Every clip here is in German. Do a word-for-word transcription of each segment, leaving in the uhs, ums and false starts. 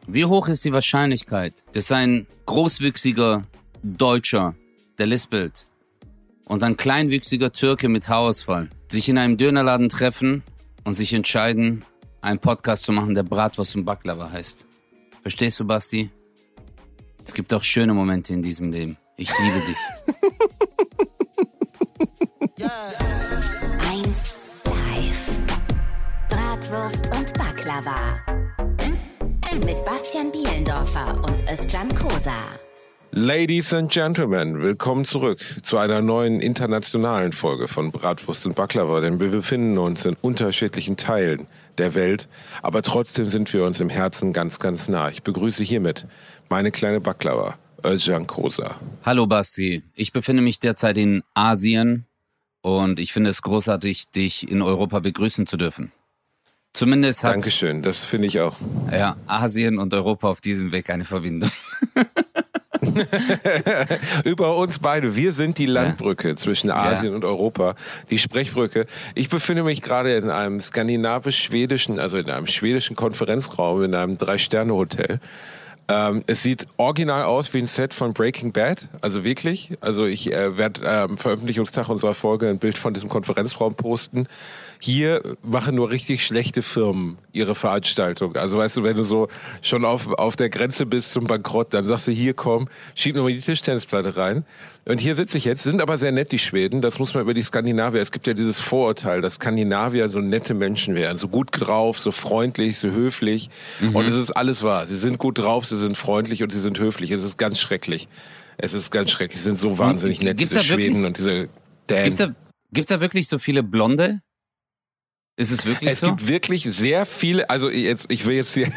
Wie hoch ist die Wahrscheinlichkeit, dass ein großwüchsiger Deutscher, der lispelt, und ein kleinwüchsiger Türke mit Haarausfall sich in einem Dönerladen treffen und sich entscheiden, einen Podcast zu machen, der Bratwurst und Baklava heißt? Verstehst du, Basti? Es gibt auch schöne Momente in diesem Leben. Ich liebe dich. eins live. Bratwurst und Baklava. Mit Bastian Bielendorfer und Özcan Kosa. Ladies and Gentlemen, willkommen zurück zu einer neuen internationalen Folge von Bratwurst und Baklava, denn wir befinden uns in unterschiedlichen Teilen der Welt, aber trotzdem sind wir uns im Herzen ganz, ganz nah. Ich begrüße hiermit meine kleine Baklava, Özcan Kosa. Hallo Basti, ich befinde mich derzeit in Asien und ich finde es großartig, dich in Europa begrüßen zu dürfen. Zumindest hat Dankeschön, das finde ich auch. Ja, Asien und Europa auf diesem Weg eine Verbindung. Über uns beide. Wir sind die Landbrücke ja. zwischen Asien ja. und Europa. Die Sprechbrücke. Ich befinde mich gerade in einem skandinavisch-schwedischen, also in einem schwedischen Konferenzraum, in einem Drei-Sterne-Hotel. Ähm, es sieht original aus wie ein Set von Breaking Bad, also wirklich. Also ich äh, werde am ähm, Veröffentlichungstag unserer Folge ein Bild von diesem Konferenzraum posten. Hier machen nur richtig schlechte Firmen ihre Veranstaltung. Also weißt du, wenn du so schon auf, auf der Grenze bist zum Bankrott, dann sagst du, hier komm, schieb nochmal die Tischtennisplatte rein. Und hier sitze ich jetzt, sind aber sehr nett die Schweden, das muss man über die Skandinavier, es gibt ja dieses Vorurteil, dass Skandinavier so nette Menschen wären, so gut drauf, so freundlich, so höflich. Mhm. Und es ist alles wahr, sie sind gut drauf, sie sind freundlich und sie sind höflich. Es ist ganz schrecklich. Es ist ganz schrecklich, sie sind so wahnsinnig nett, gibt's diese Schweden wirklich, und diese Dänen. Gibt's da, gibt's da wirklich so viele Blonde? Ist es wirklich es so? Es gibt wirklich sehr viele, also jetzt, ich will jetzt hier,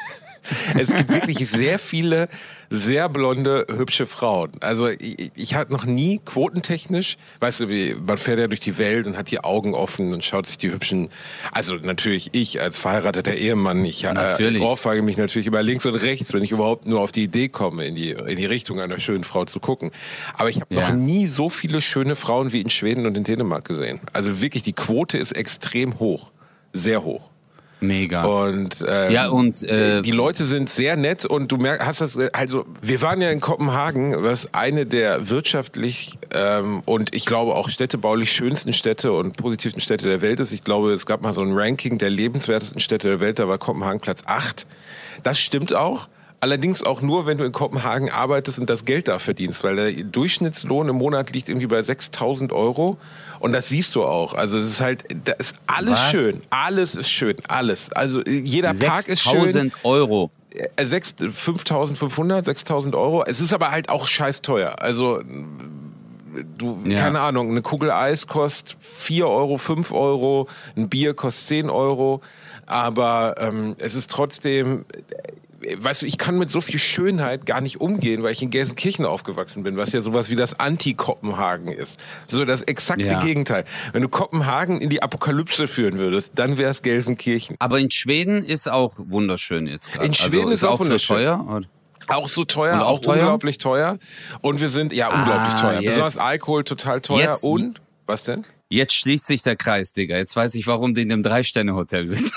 es gibt wirklich sehr viele sehr blonde, hübsche Frauen. Also ich, ich hatte noch nie quotentechnisch, weißt du, wie, man fährt ja durch die Welt und hat die Augen offen und schaut sich die hübschen, also natürlich ich als verheirateter Ehemann, ich äh, ohrfeige mich natürlich über links und rechts, wenn ich überhaupt nur auf die Idee komme, in die, in die Richtung einer schönen Frau zu gucken. Aber ich habe ja. noch nie so viele schöne Frauen wie in Schweden und in Dänemark gesehen. Also wirklich, die Quote ist extrem hoch. Sehr hoch. Mega. Und, ähm, ja, und äh, die Leute sind sehr nett und du merkst, hast das, also wir waren ja in Kopenhagen, was eine der wirtschaftlich ähm, und ich glaube auch städtebaulich schönsten Städte und positivsten Städte der Welt ist. Ich glaube, es gab mal so ein Ranking der lebenswertesten Städte der Welt, da war Kopenhagen Platz acht. Das stimmt auch. Allerdings auch nur, wenn du in Kopenhagen arbeitest und das Geld da verdienst, weil der Durchschnittslohn im Monat liegt irgendwie bei sechstausend Euro und das siehst du auch. Also es ist halt, da ist alles Was? schön, alles ist schön, alles. Also jeder Park ist schön. sechstausend Euro. fünftausendfünfhundert, sechstausend Euro. Es ist aber halt auch scheiß teuer. Also du, ja. keine Ahnung, eine Kugel Eis kostet vier Euro, fünf Euro, ein Bier kostet zehn Euro, aber ähm, es ist trotzdem... Weißt du, ich kann mit so viel Schönheit gar nicht umgehen, weil ich in Gelsenkirchen aufgewachsen bin, was ja sowas wie das Anti-Kopenhagen ist. So das exakte ja. Gegenteil. Wenn du Kopenhagen in die Apokalypse führen würdest, dann wäre es Gelsenkirchen. Aber in Schweden ist auch wunderschön jetzt gerade. In Schweden also ist, ist auch wunderschön. So teuer? Oder? Auch so teuer, auch, auch teuer? unglaublich teuer. Und wir sind, ja, ah, unglaublich teuer. Jetzt. Besonders Alkohol total teuer. Jetzt. Und, was denn? Jetzt schließt sich der Kreis, Digga. Jetzt weiß ich, warum du in dem Drei-Sterne-Hotel bist.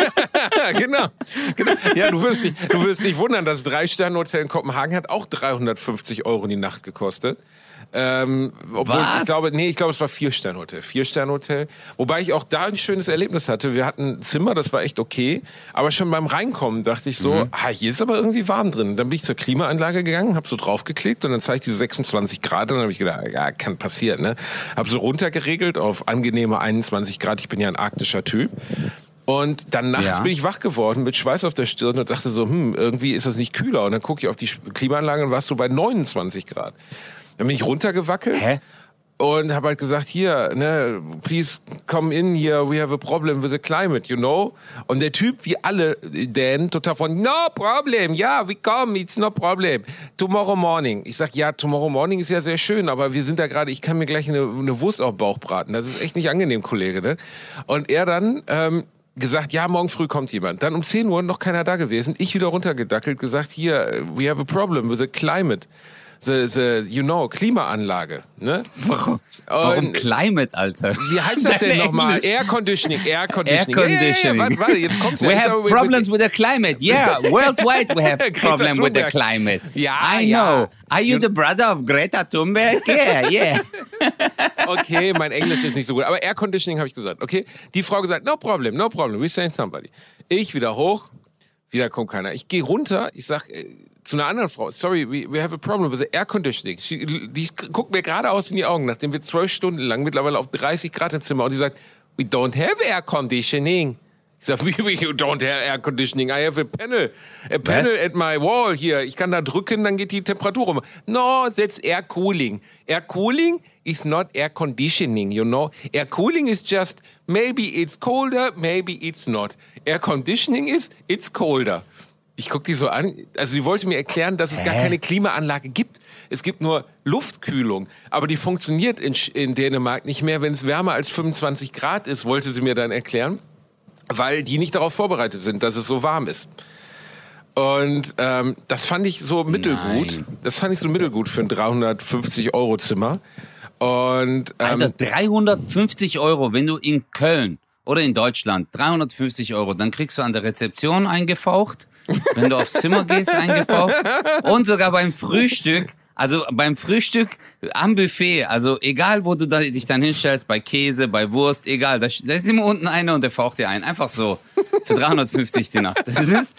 genau, genau. Ja, du wirst, nicht, du wirst nicht wundern, das Drei-Sterne-Hotel in Kopenhagen hat auch dreihundertfünfzig Euro die Nacht gekostet. Ähm, obwohl, Was? ich glaube, nee, ich glaube, es war Vier-Sterne-Hotel. Vier-Sterne-Hotel. Wobei ich auch da ein schönes Erlebnis hatte. Wir hatten ein Zimmer, das war echt okay. Aber schon beim Reinkommen dachte ich so, mhm. ah, hier ist aber irgendwie warm drin. Dann bin ich zur Klimaanlage gegangen, habe so draufgeklickt und dann zeigt die sechsundzwanzig Grad. Und dann habe ich gedacht, ja, kann passieren, ne? Habe so runtergeregelt auf angenehme einundzwanzig Grad. Ich bin ja ein arktischer Typ. Und dann nachts ja. bin ich wach geworden mit Schweiß auf der Stirn und dachte so, hm, irgendwie ist das nicht kühler. Und dann gucke ich auf die Klimaanlage und warst du bei neunundzwanzig Grad. Dann bin ich runtergewackelt Hä? und habe halt gesagt, hier, ne, please come in here, we have a problem with the climate, you know? Und der Typ, wie alle Dänen, total von, no problem, ja, yeah, we come, it's no problem. Tomorrow morning. Ich sag, ja, tomorrow morning ist ja sehr schön, aber wir sind da gerade, ich kann mir gleich eine, eine Wurst auf den Bauch braten. Das ist echt nicht angenehm, Kollege, ne? Und er dann... Ähm, gesagt, ja, morgen früh kommt jemand. Dann um zehn Uhr noch keiner da gewesen. Ich wieder runtergedackelt, gesagt, hier, we have a problem with the climate. the, the, you know, Klimaanlage. Ne? Warum, warum Und, Climate, Alter? Wie heißt das denn nochmal? Air Conditioning, Air Conditioning. Air Conditioning. Ja, ja, ja, warte, warte, jetzt kommt's We ja. have So, problems with the climate. Yeah, worldwide we have Greta problem with the Thunberg. climate. Ja, I ja. know. Are you the brother of Greta Thunberg? Yeah, yeah. Okay, mein Englisch ist nicht so gut. Aber Air Conditioning habe ich gesagt. Okay, die Frau gesagt, no problem, no problem, we send somebody. Ich wieder hoch, wieder kommt keiner. Ich gehe runter, ich sag äh, zu einer anderen Frau, sorry, we, we have a problem with the Air Conditioning. Die, die guckt mir geradeaus in die Augen, nachdem wir zwölf Stunden lang mittlerweile auf dreißig Grad im Zimmer und die sagt, we don't have Air Conditioning. Ich sag, we, we don't have Air Conditioning. I have a panel, a panel Was? at my wall hier. Ich kann da drücken, dann geht die Temperatur rum. No, that's air cooling. Air cooling is not air conditioning, you know. Air cooling is just maybe it's colder, maybe it's not. Air conditioning is it's colder. Ich guck die so an. Also sie wollte mir erklären, dass es Hä? gar keine Klimaanlage gibt. Es gibt nur Luftkühlung. Aber die funktioniert in, in Dänemark nicht mehr, wenn es wärmer als fünfundzwanzig Grad ist, wollte sie mir dann erklären. Weil die nicht darauf vorbereitet sind, dass es so warm ist. Und ähm, das fand ich so mittelgut. Nein. Das fand ich so mittelgut für ein dreihundertfünfzig Euro Zimmer. Und ähm, Alter, dreihundertfünfzig Euro, wenn du in Köln oder in Deutschland, dreihundertfünfzig Euro, dann kriegst du an der Rezeption eingefaucht, wenn du aufs Zimmer gehst, eingefaucht und sogar beim Frühstück. Also beim Frühstück am Buffet, also egal wo du da, dich dann hinstellst, bei Käse, bei Wurst, egal, da, da ist immer unten einer und der faucht dir ein. Einfach so, für dreihundertfünfzig die Nacht. Das ist...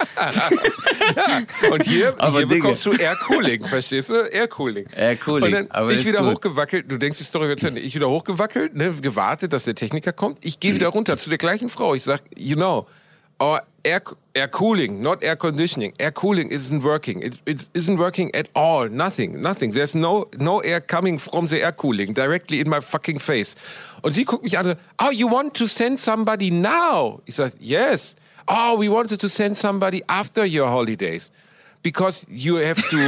ja. Und hier, Aber hier Digga. bekommst du Air Cooling, verstehst du? Air Cooling. Air Cooling, Und dann aber ich ist wieder gut. hochgewackelt, du denkst, die Story wird zu Ende. Ich wieder hochgewackelt, ne, gewartet, dass der Techniker kommt. Ich gehe wieder runter zu der gleichen Frau. Ich sag, you know, our air, air cooling, not air conditioning. Air cooling isn't working. It, it isn't working at all. Nothing, nothing. There's no, no air coming from the air cooling directly in my fucking face. Und sie guckt mich an, oh, you want to send somebody now? Ich sag, yes. Oh, we wanted to send somebody after your holidays. Because you have to...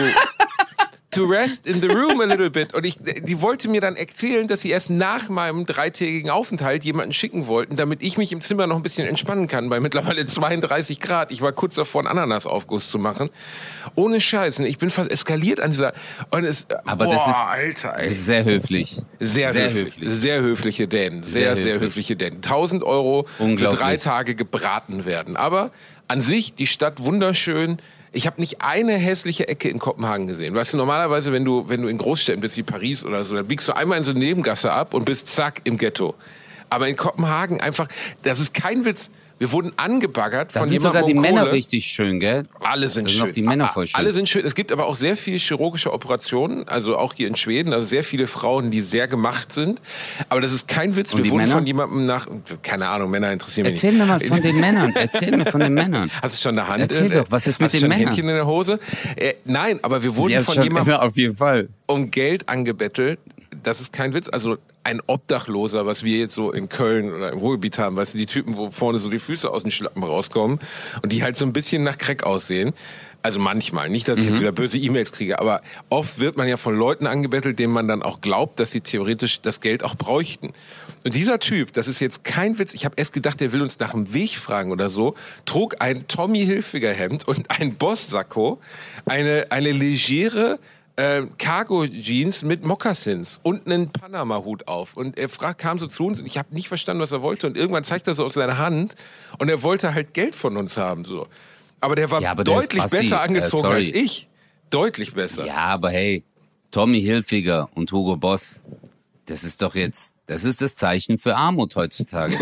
to rest in the room a little bit. Und ich, die wollte mir dann erzählen, dass sie erst nach meinem dreitägigen Aufenthalt jemanden schicken wollten, damit ich mich im Zimmer noch ein bisschen entspannen kann, bei mittlerweile zweiunddreißig Grad. Ich war kurz davor, einen Ananasaufguss zu machen. Ohne Scheiß. Ich bin fast eskaliert an dieser... Und es, Aber boah, das ist, Alter, ey. das ist sehr höflich. Sehr, sehr höflich. höflich. Sehr höfliche Dänen. Sehr, Sehr sehr, höflich. höfliche Dänen. tausend Euro für Unglaublich. drei Tage gebraten werden. Aber an sich, die Stadt wunderschön. Ich habe nicht eine hässliche Ecke in Kopenhagen gesehen. Weißt du, normalerweise, wenn du, wenn du in Großstädten bist wie Paris oder so, dann biegst du einmal in so eine Nebengasse ab und bist zack im Ghetto. Aber in Kopenhagen einfach, das ist kein Witz. Wir wurden angebaggert Da von sind jemandem sogar die um Männer Kohle. richtig schön, gell? Alle sind Da sind schön. auch die Männer voll schön. Alle sind schön. Es gibt aber auch sehr viel chirurgische Operationen, also auch hier in Schweden, also sehr viele Frauen, die sehr gemacht sind. Aber das ist kein Witz. Und Wir die wurden Männer? von jemandem nach, keine Ahnung, Männer interessieren mich Erzähl nicht. mir mal von den Männern. Erzähl mir von den Männern. Hast du schon eine Hand? Erzähl äh, doch, was ist mit hast du den schon Männern? Ein Händchen in der Hose? Äh, nein, aber wir wurden Ja, von schon, jemandem auf jeden Fall. um Geld angebettelt. Das ist kein Witz. Also ein Obdachloser, was wir jetzt so in Köln oder im Ruhrgebiet haben, weißt du, die Typen, wo vorne so die Füße aus den Schlappen rauskommen und die halt so ein bisschen nach Crack aussehen. Also manchmal, nicht, dass ich jetzt wieder böse E-Mails kriege, aber oft wird man ja von Leuten angebettelt, denen man dann auch glaubt, dass sie theoretisch das Geld auch bräuchten. Und dieser Typ, das ist jetzt kein Witz, ich habe erst gedacht, der will uns nach dem Weg fragen oder so, trug ein Tommy Hilfiger Hemd und ein Boss-Sakko, eine, eine legere äh, Cargo-Jeans mit Mokassins und einen Panama-Hut auf. Und er frag, kam so zu uns und ich habe nicht verstanden, was er wollte. Und irgendwann zeigt er so aus seiner Hand und er wollte halt Geld von uns haben. So. Aber der war Ja, aber der ist deutlich Basti, besser äh, angezogen sorry. als ich. Deutlich besser. Ja, aber hey, Tommy Hilfiger und Hugo Boss, das ist doch jetzt, das ist das Zeichen für Armut heutzutage.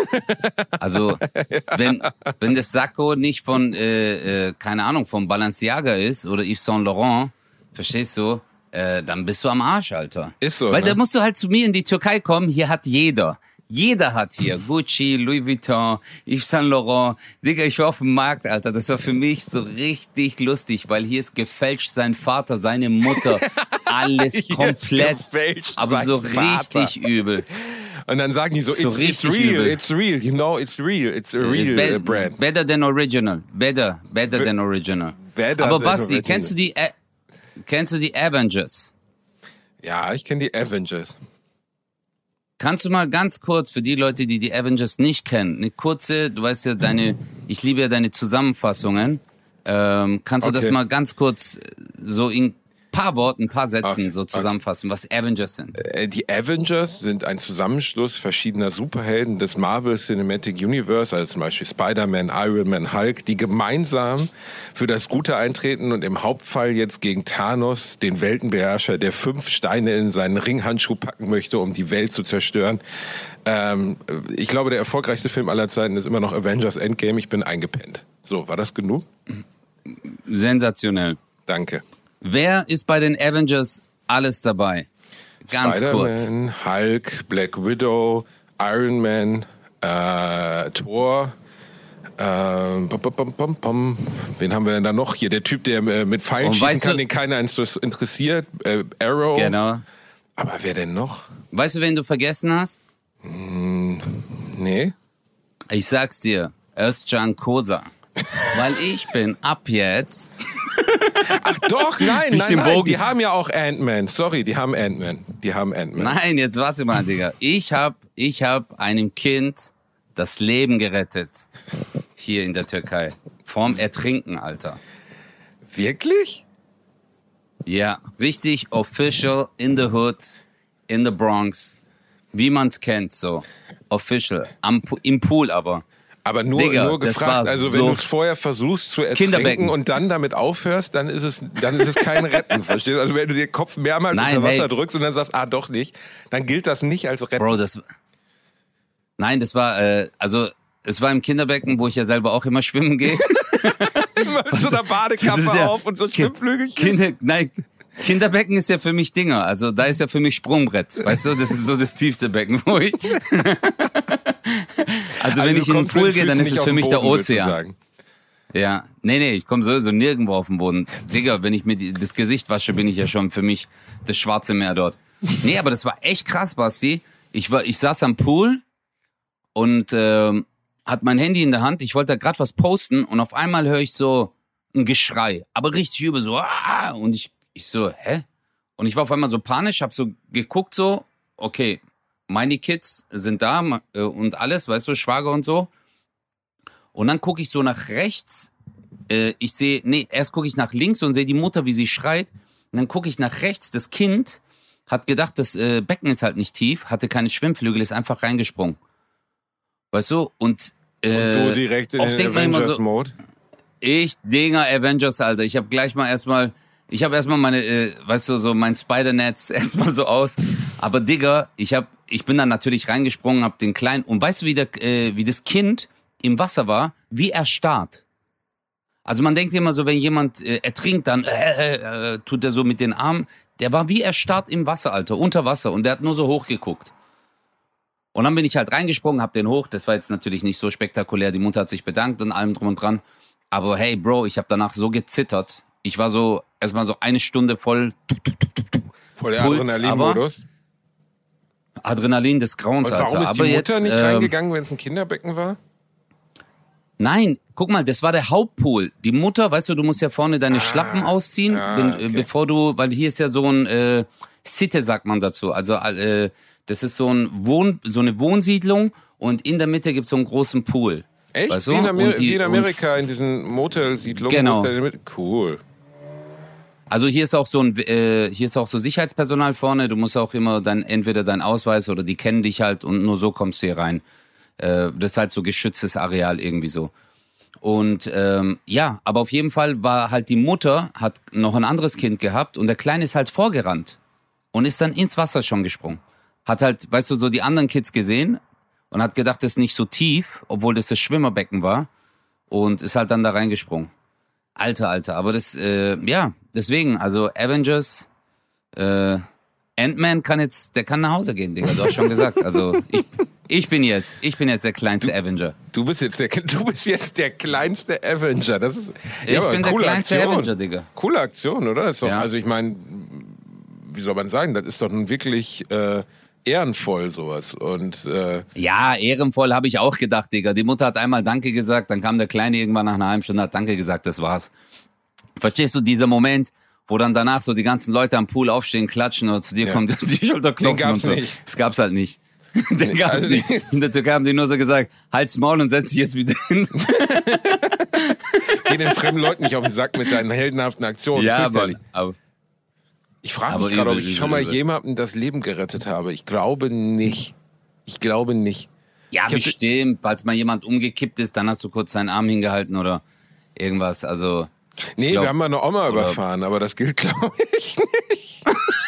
Also, wenn, wenn das Sakko nicht von, äh, äh, keine Ahnung, von Balenciaga ist oder Yves Saint Laurent, verstehst du, äh, dann bist du am Arsch, Alter. Ist so, Weil ne? da musst du halt zu mir in die Türkei kommen, hier hat jeder. Jeder hat hier Gucci, Louis Vuitton, Yves Saint Laurent. Digga, ich war auf dem Markt, Alter. Das war für mich so richtig lustig, weil hier ist gefälscht sein Vater, seine Mutter. Alles Hier ist komplett. gefälscht Aber sein so Vater. richtig übel. Und dann sagen die so, So it's, it's richtig real, übel. it's real, you know, it's real, it's a real Be- uh, brand. Better than original. Better, better Be- than original. better Aber than Basti, original. kennst du die, A- kennst du die Avengers? Ja, ich kenne die Avengers. Kannst du mal ganz kurz für die Leute, die die Avengers nicht kennen, eine kurze, du weißt ja deine, ich liebe ja deine Zusammenfassungen, ähm, kannst du Okay. das mal ganz kurz so in paar Worten, ein paar Sätzen Okay, so zusammenfassen, was Avengers sind. Äh, Die Avengers sind ein Zusammenschluss verschiedener Superhelden des Marvel Cinematic Universe, also zum Beispiel Spider-Man, Iron Man, Hulk, die gemeinsam für das Gute eintreten und im Hauptfall jetzt gegen Thanos, den Weltenbeherrscher, der fünf Steine in seinen Ringhandschuh packen möchte, um die Welt zu zerstören. Ähm, ich glaube, der erfolgreichste Film aller Zeiten ist immer noch Avengers Endgame. Ich bin eingepennt. So, war das genug? Sensationell. Danke. Wer ist bei den Avengers alles dabei? Ganz kurz. Spider-Man, Hulk, Black Widow, Iron Man, äh, Thor. Äh, pom, pom, pom, pom. Wen haben wir denn da noch hier? Der Typ, der äh, mit Pfeilen Und schießen weißt kann, du- den keiner interessiert. Äh, Arrow. Genau. Aber wer denn noch? Weißt du, wen du vergessen hast? Nee. Ich sag's dir, Özcan Kosa. Weil ich bin ab jetzt... Doch, nein, Wie ich nein, den nein. Bogen- Die haben ja auch Ant-Man. Sorry, die haben Ant-Man. Die haben Ant-Man. Nein, jetzt warte mal, Digga. Ich hab, ich hab einem Kind das Leben gerettet. Hier in der Türkei. Vorm Ertrinken, Alter. Wirklich? Ja, richtig official in the hood, in the Bronx. Wie man's kennt, so. Official. Am, Pu- Im Pool aber. Aber nur, Digga, nur das gefragt, war also wenn so- du es vorher versuchst zu Kinderbecken. ertrinken und dann damit aufhörst, dann ist es, dann ist es kein Retten, verstehst du? Also wenn du den Kopf mehrmals Nein, unter Wasser hey. drückst und dann sagst, ah doch nicht, dann gilt das nicht als Retten. Bro, das... Nein, das war, äh, also, es war im Kinderbecken, wo ich ja selber auch immer schwimmen gehe. Mit so einer Badekappe Das ist ja- auf und so ein Schwimmflügelchen. Kinder, nein, Kinderbecken ist ja für mich Dinger. Also da ist ja für mich Sprungbrett. Weißt du, das ist so das tiefste Becken, wo ich... also wenn du ich in den kommst, Pool wenn gehe, dann fühlst ist nicht es auf für dem mich der Boden, willst du Ozean. sagen. Ja, nee, nee, ich komme sowieso nirgendwo auf den Boden. Digga, wenn ich mir die, das Gesicht wasche, bin ich ja schon für mich das schwarze Meer dort. Nee, aber das war echt krass, Basti. Ich, war, ich saß am Pool und ähm, hat mein Handy in der Hand. Ich wollte da gerade was posten und auf einmal höre ich so ein Geschrei. Aber richtig übel, so. Ah! Und ich, ich so, hä? Und ich war auf einmal so panisch, hab so geguckt, so, okay, meine Kids sind da äh, und alles, weißt du, Schwager und so. Und dann gucke ich so nach rechts. Äh, ich sehe, nee, erst gucke ich nach links und sehe die Mutter, wie sie schreit. Und dann gucke ich nach rechts. Das Kind hat gedacht, das äh, Becken ist halt nicht tief, hatte keine Schwimmflügel, ist einfach reingesprungen. Weißt du? Und, äh, Und du direkt in oft den denkt man immer so, Avengers-Mode. ich, Dinger, Avengers, Alter. Ich habe gleich mal erstmal, ich habe erstmal meine, äh, weißt du, so mein Spider-Netz erstmal so aus. Aber Digga, ich hab, ich bin dann natürlich reingesprungen, hab den kleinen, und weißt du, wie der, äh, wie das Kind im Wasser war, wie erstarrt. Also man denkt immer so, wenn jemand äh, ertrinkt, dann äh, äh, äh, tut er so mit den Armen. Der war wie erstarrt im Wasser, Alter, unter Wasser. Und der hat nur so hochgeguckt. Und dann bin ich halt reingesprungen, hab den hoch. Das war jetzt natürlich nicht so spektakulär. Die Mutter hat sich bedankt und allem drum und dran. Aber hey, Bro, ich habe danach so gezittert. Ich war so erstmal so eine Stunde voll Voll der Puls, Adrenalin-Modus. Adrenalin des Grauens, Und warum Alter. ist Aber die Mutter jetzt, nicht ähm, reingegangen, wenn es ein Kinderbecken war? Nein, guck mal, das war der Hauptpool. Die Mutter, weißt du, du musst ja vorne deine Schlappen ausziehen, ah, wenn, okay. äh, bevor du, weil hier ist ja so ein äh, Sitte, sagt man dazu. Also äh, das ist so, ein Wohn, so eine Wohnsiedlung und in der Mitte gibt's so einen großen Pool. Echt? Weißt du? Wie, in Amer Und die- wie in Amerika, in diesen Motelsiedlungen? Genau. wo ist der mit- Cool. Also hier ist auch so ein, äh, hier ist auch so Sicherheitspersonal vorne. Du musst auch immer dann entweder deinen Ausweis oder die kennen dich halt und nur so kommst du hier rein. Äh, das ist halt so geschütztes Areal irgendwie so. Und ähm, ja, aber auf jeden Fall war halt die Mutter, hat noch ein anderes Kind gehabt und der Kleine ist halt vorgerannt und ist dann ins Wasser schon gesprungen. Hat halt, weißt du, so die anderen Kids gesehen und hat gedacht, das ist nicht so tief, obwohl das das Schwimmerbecken war und ist halt dann da reingesprungen. Alter, Alter, aber das, äh, ja, deswegen, also Avengers, äh, Ant-Man kann jetzt, der kann nach Hause gehen, Digga, du hast schon gesagt. Also ich, ich bin jetzt, ich bin jetzt der kleinste Avenger. Du bist jetzt der, du bist jetzt der kleinste Avenger. Das ist, Ich aber bin der coole kleinste Aktion. Avenger, Digga. Coole Aktion, oder? Ist doch, Ja. Also ich meine, wie soll man sagen, das ist doch nun wirklich äh, ehrenvoll sowas. Und äh, Ja, ehrenvoll habe ich auch gedacht, Digga. Die Mutter hat einmal Danke gesagt, dann kam der Kleine irgendwann nach einer halben Stunde, hat Danke gesagt, das war's. Verstehst du, dieser Moment, wo dann danach so die ganzen Leute am Pool aufstehen, klatschen oder zu dir Ja. kommen, die Schulter klopfen Den gab's und so. nicht. Das gab's halt nicht. Den gab's Also nicht. In der Türkei haben die nur so gesagt, halt's Maul und setz dich jetzt wieder hin. geh den fremden Leuten nicht auf den Sack mit deinen heldenhaften Aktionen. Ja, aber, Fürchterlich. aber, Ich frage mich gerade, ob ich schon mal jemandem das Leben gerettet habe. Ich glaube nicht. Ich glaube nicht. Ja, ich bestimmt. Falls mal jemand umgekippt ist, dann hast du kurz seinen Arm hingehalten oder irgendwas. Also. Nee, glaub, wir haben mal eine Oma überfahren, aber das gilt, glaube ich, nicht.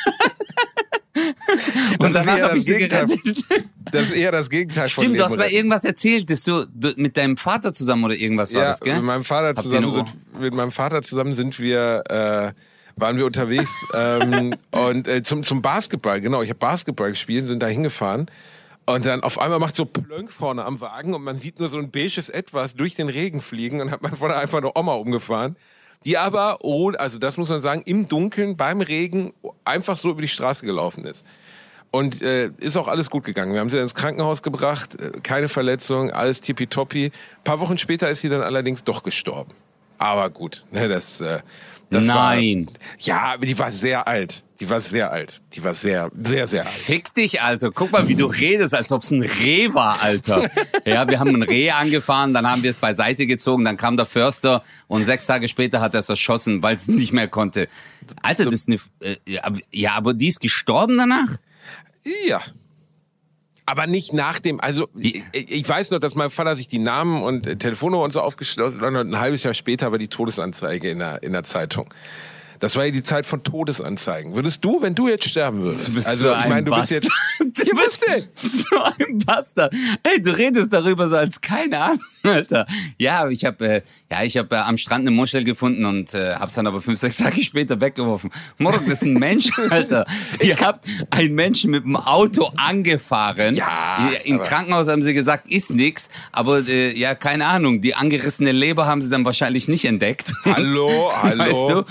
Und danach habe ich sie gerettet. Das ist eher das Gegenteil von Stimmt, du hast mal irgendwas erzählt, dass du, du mit deinem Vater zusammen oder irgendwas war ja, das, gell? Mit meinem Vater zusammen sind, mit meinem Vater zusammen sind wir, äh, waren wir unterwegs ähm, und äh, zum, zum Basketball, genau, ich habe Basketball gespielt, sind da hingefahren und dann auf einmal macht so Plönk vorne am Wagen und man sieht nur so ein beiges Etwas durch den Regen fliegen und hat man vorne einfach eine Oma umgefahren, die aber, oh, also das muss man sagen, im Dunkeln, beim Regen einfach so über die Straße gelaufen ist. Und äh, ist auch alles gut gegangen. Wir haben sie ins Krankenhaus gebracht, keine Verletzung, alles tippitoppi. Ein paar Wochen später ist sie dann allerdings doch gestorben. Aber gut, ne, das, äh, das Nein. War, ja, aber die war sehr alt. Die war sehr alt. Die war sehr, sehr, sehr alt. Fick dich, Alter. Guck mal, wie du redest, als ob es ein Reh war, Alter. Ja, wir haben ein Reh angefahren, dann haben wir es beiseite gezogen, dann kam der Förster und sechs Tage später hat er es erschossen, weil es nicht mehr konnte. Alter, das ist eine... Äh, ja, aber die ist gestorben danach? Ja. Aber nicht nach dem, also ich, ich weiß noch, dass mein Vater sich die Namen und äh, Telefonnummer und so aufgeschlossen hat und ein halbes Jahr später war die Todesanzeige in der, in der Zeitung. Das war ja die Zeit von Todesanzeigen. Würdest du, wenn du jetzt sterben würdest? Du bist also so ich meine, du ein bist jetzt. Du bist so ein Bastard. Hey, du redest darüber so als keine Ahnung, Alter. Ja, ich habe äh, ja, ich habe äh, am Strand eine Muschel gefunden und äh, hab's dann aber fünf, sechs Tage später weggeworfen. Morgen, das ist ein Mensch, Alter. Ihr habt einen Menschen mit dem Auto angefahren. Ja. Im Krankenhaus haben sie gesagt, ist nix. Aber äh, ja, keine Ahnung. Die angerissene Leber haben sie dann wahrscheinlich nicht entdeckt. Hallo, hallo. Weißt du?